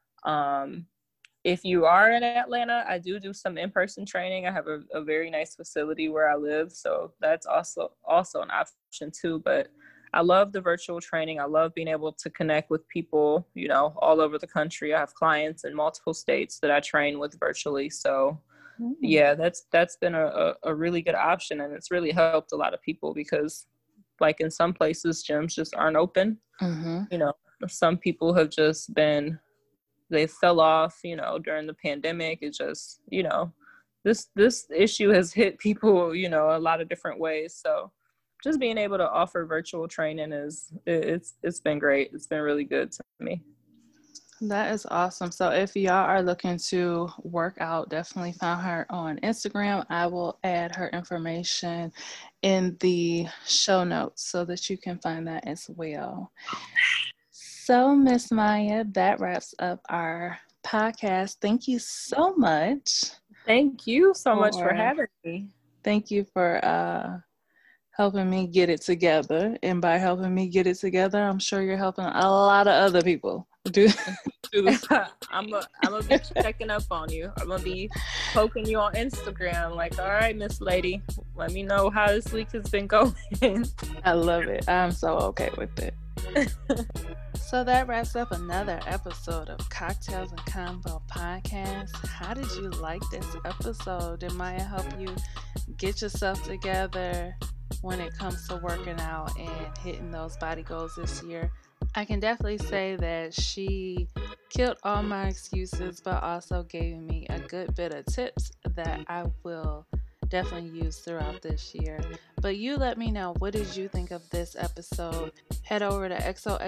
If you are in Atlanta, I do some in-person training. I have a very nice facility where I live, so that's also an option too. But I love the virtual training. I love being able to connect with people, all over the country. I have clients in multiple states that I train with virtually. So yeah, that's been a really good option, and it's really helped a lot of people, because like in some places gyms just aren't open. Mm-hmm. Some people have just they fell off, during the pandemic. It just, this issue has hit people, a lot of different ways. So just being able to offer virtual training it's been great. It's been really good to me. That is awesome. So if y'all are looking to work out, definitely find her on Instagram. I will add her information in the show notes so that you can find that as well. So, Miss Maya, that wraps up our podcast. Thank you so much. Thank you so much for having me. Thank you for helping me get it together. And by helping me get it together, I'm sure you're helping a lot of other people do this. I'm gonna be checking up on you. I'm gonna be poking you on Instagram, like, all right, Miss Lady, let me know how this week has been going. I love it. I'm so okay with it. So that wraps up another episode of Cocktails and Convo Podcast. How did you like this episode? Did Maya help you get yourself together when it comes to working out and hitting those body goals this year? I can definitely say that she killed all my excuses, but also gave me a good bit of tips that I will definitely use throughout this year. But you let me know, what did you think of this episode? Head over to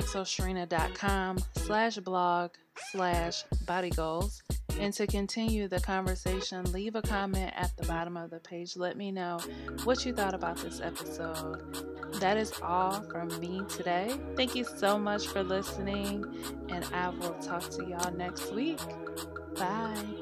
xoxosharina.com/blog/bodygoals. And to continue the conversation, leave a comment at the bottom of the page. Let me know what you thought about this episode. That is all from me today. Thank you so much for listening, and I will talk to y'all next week. Bye.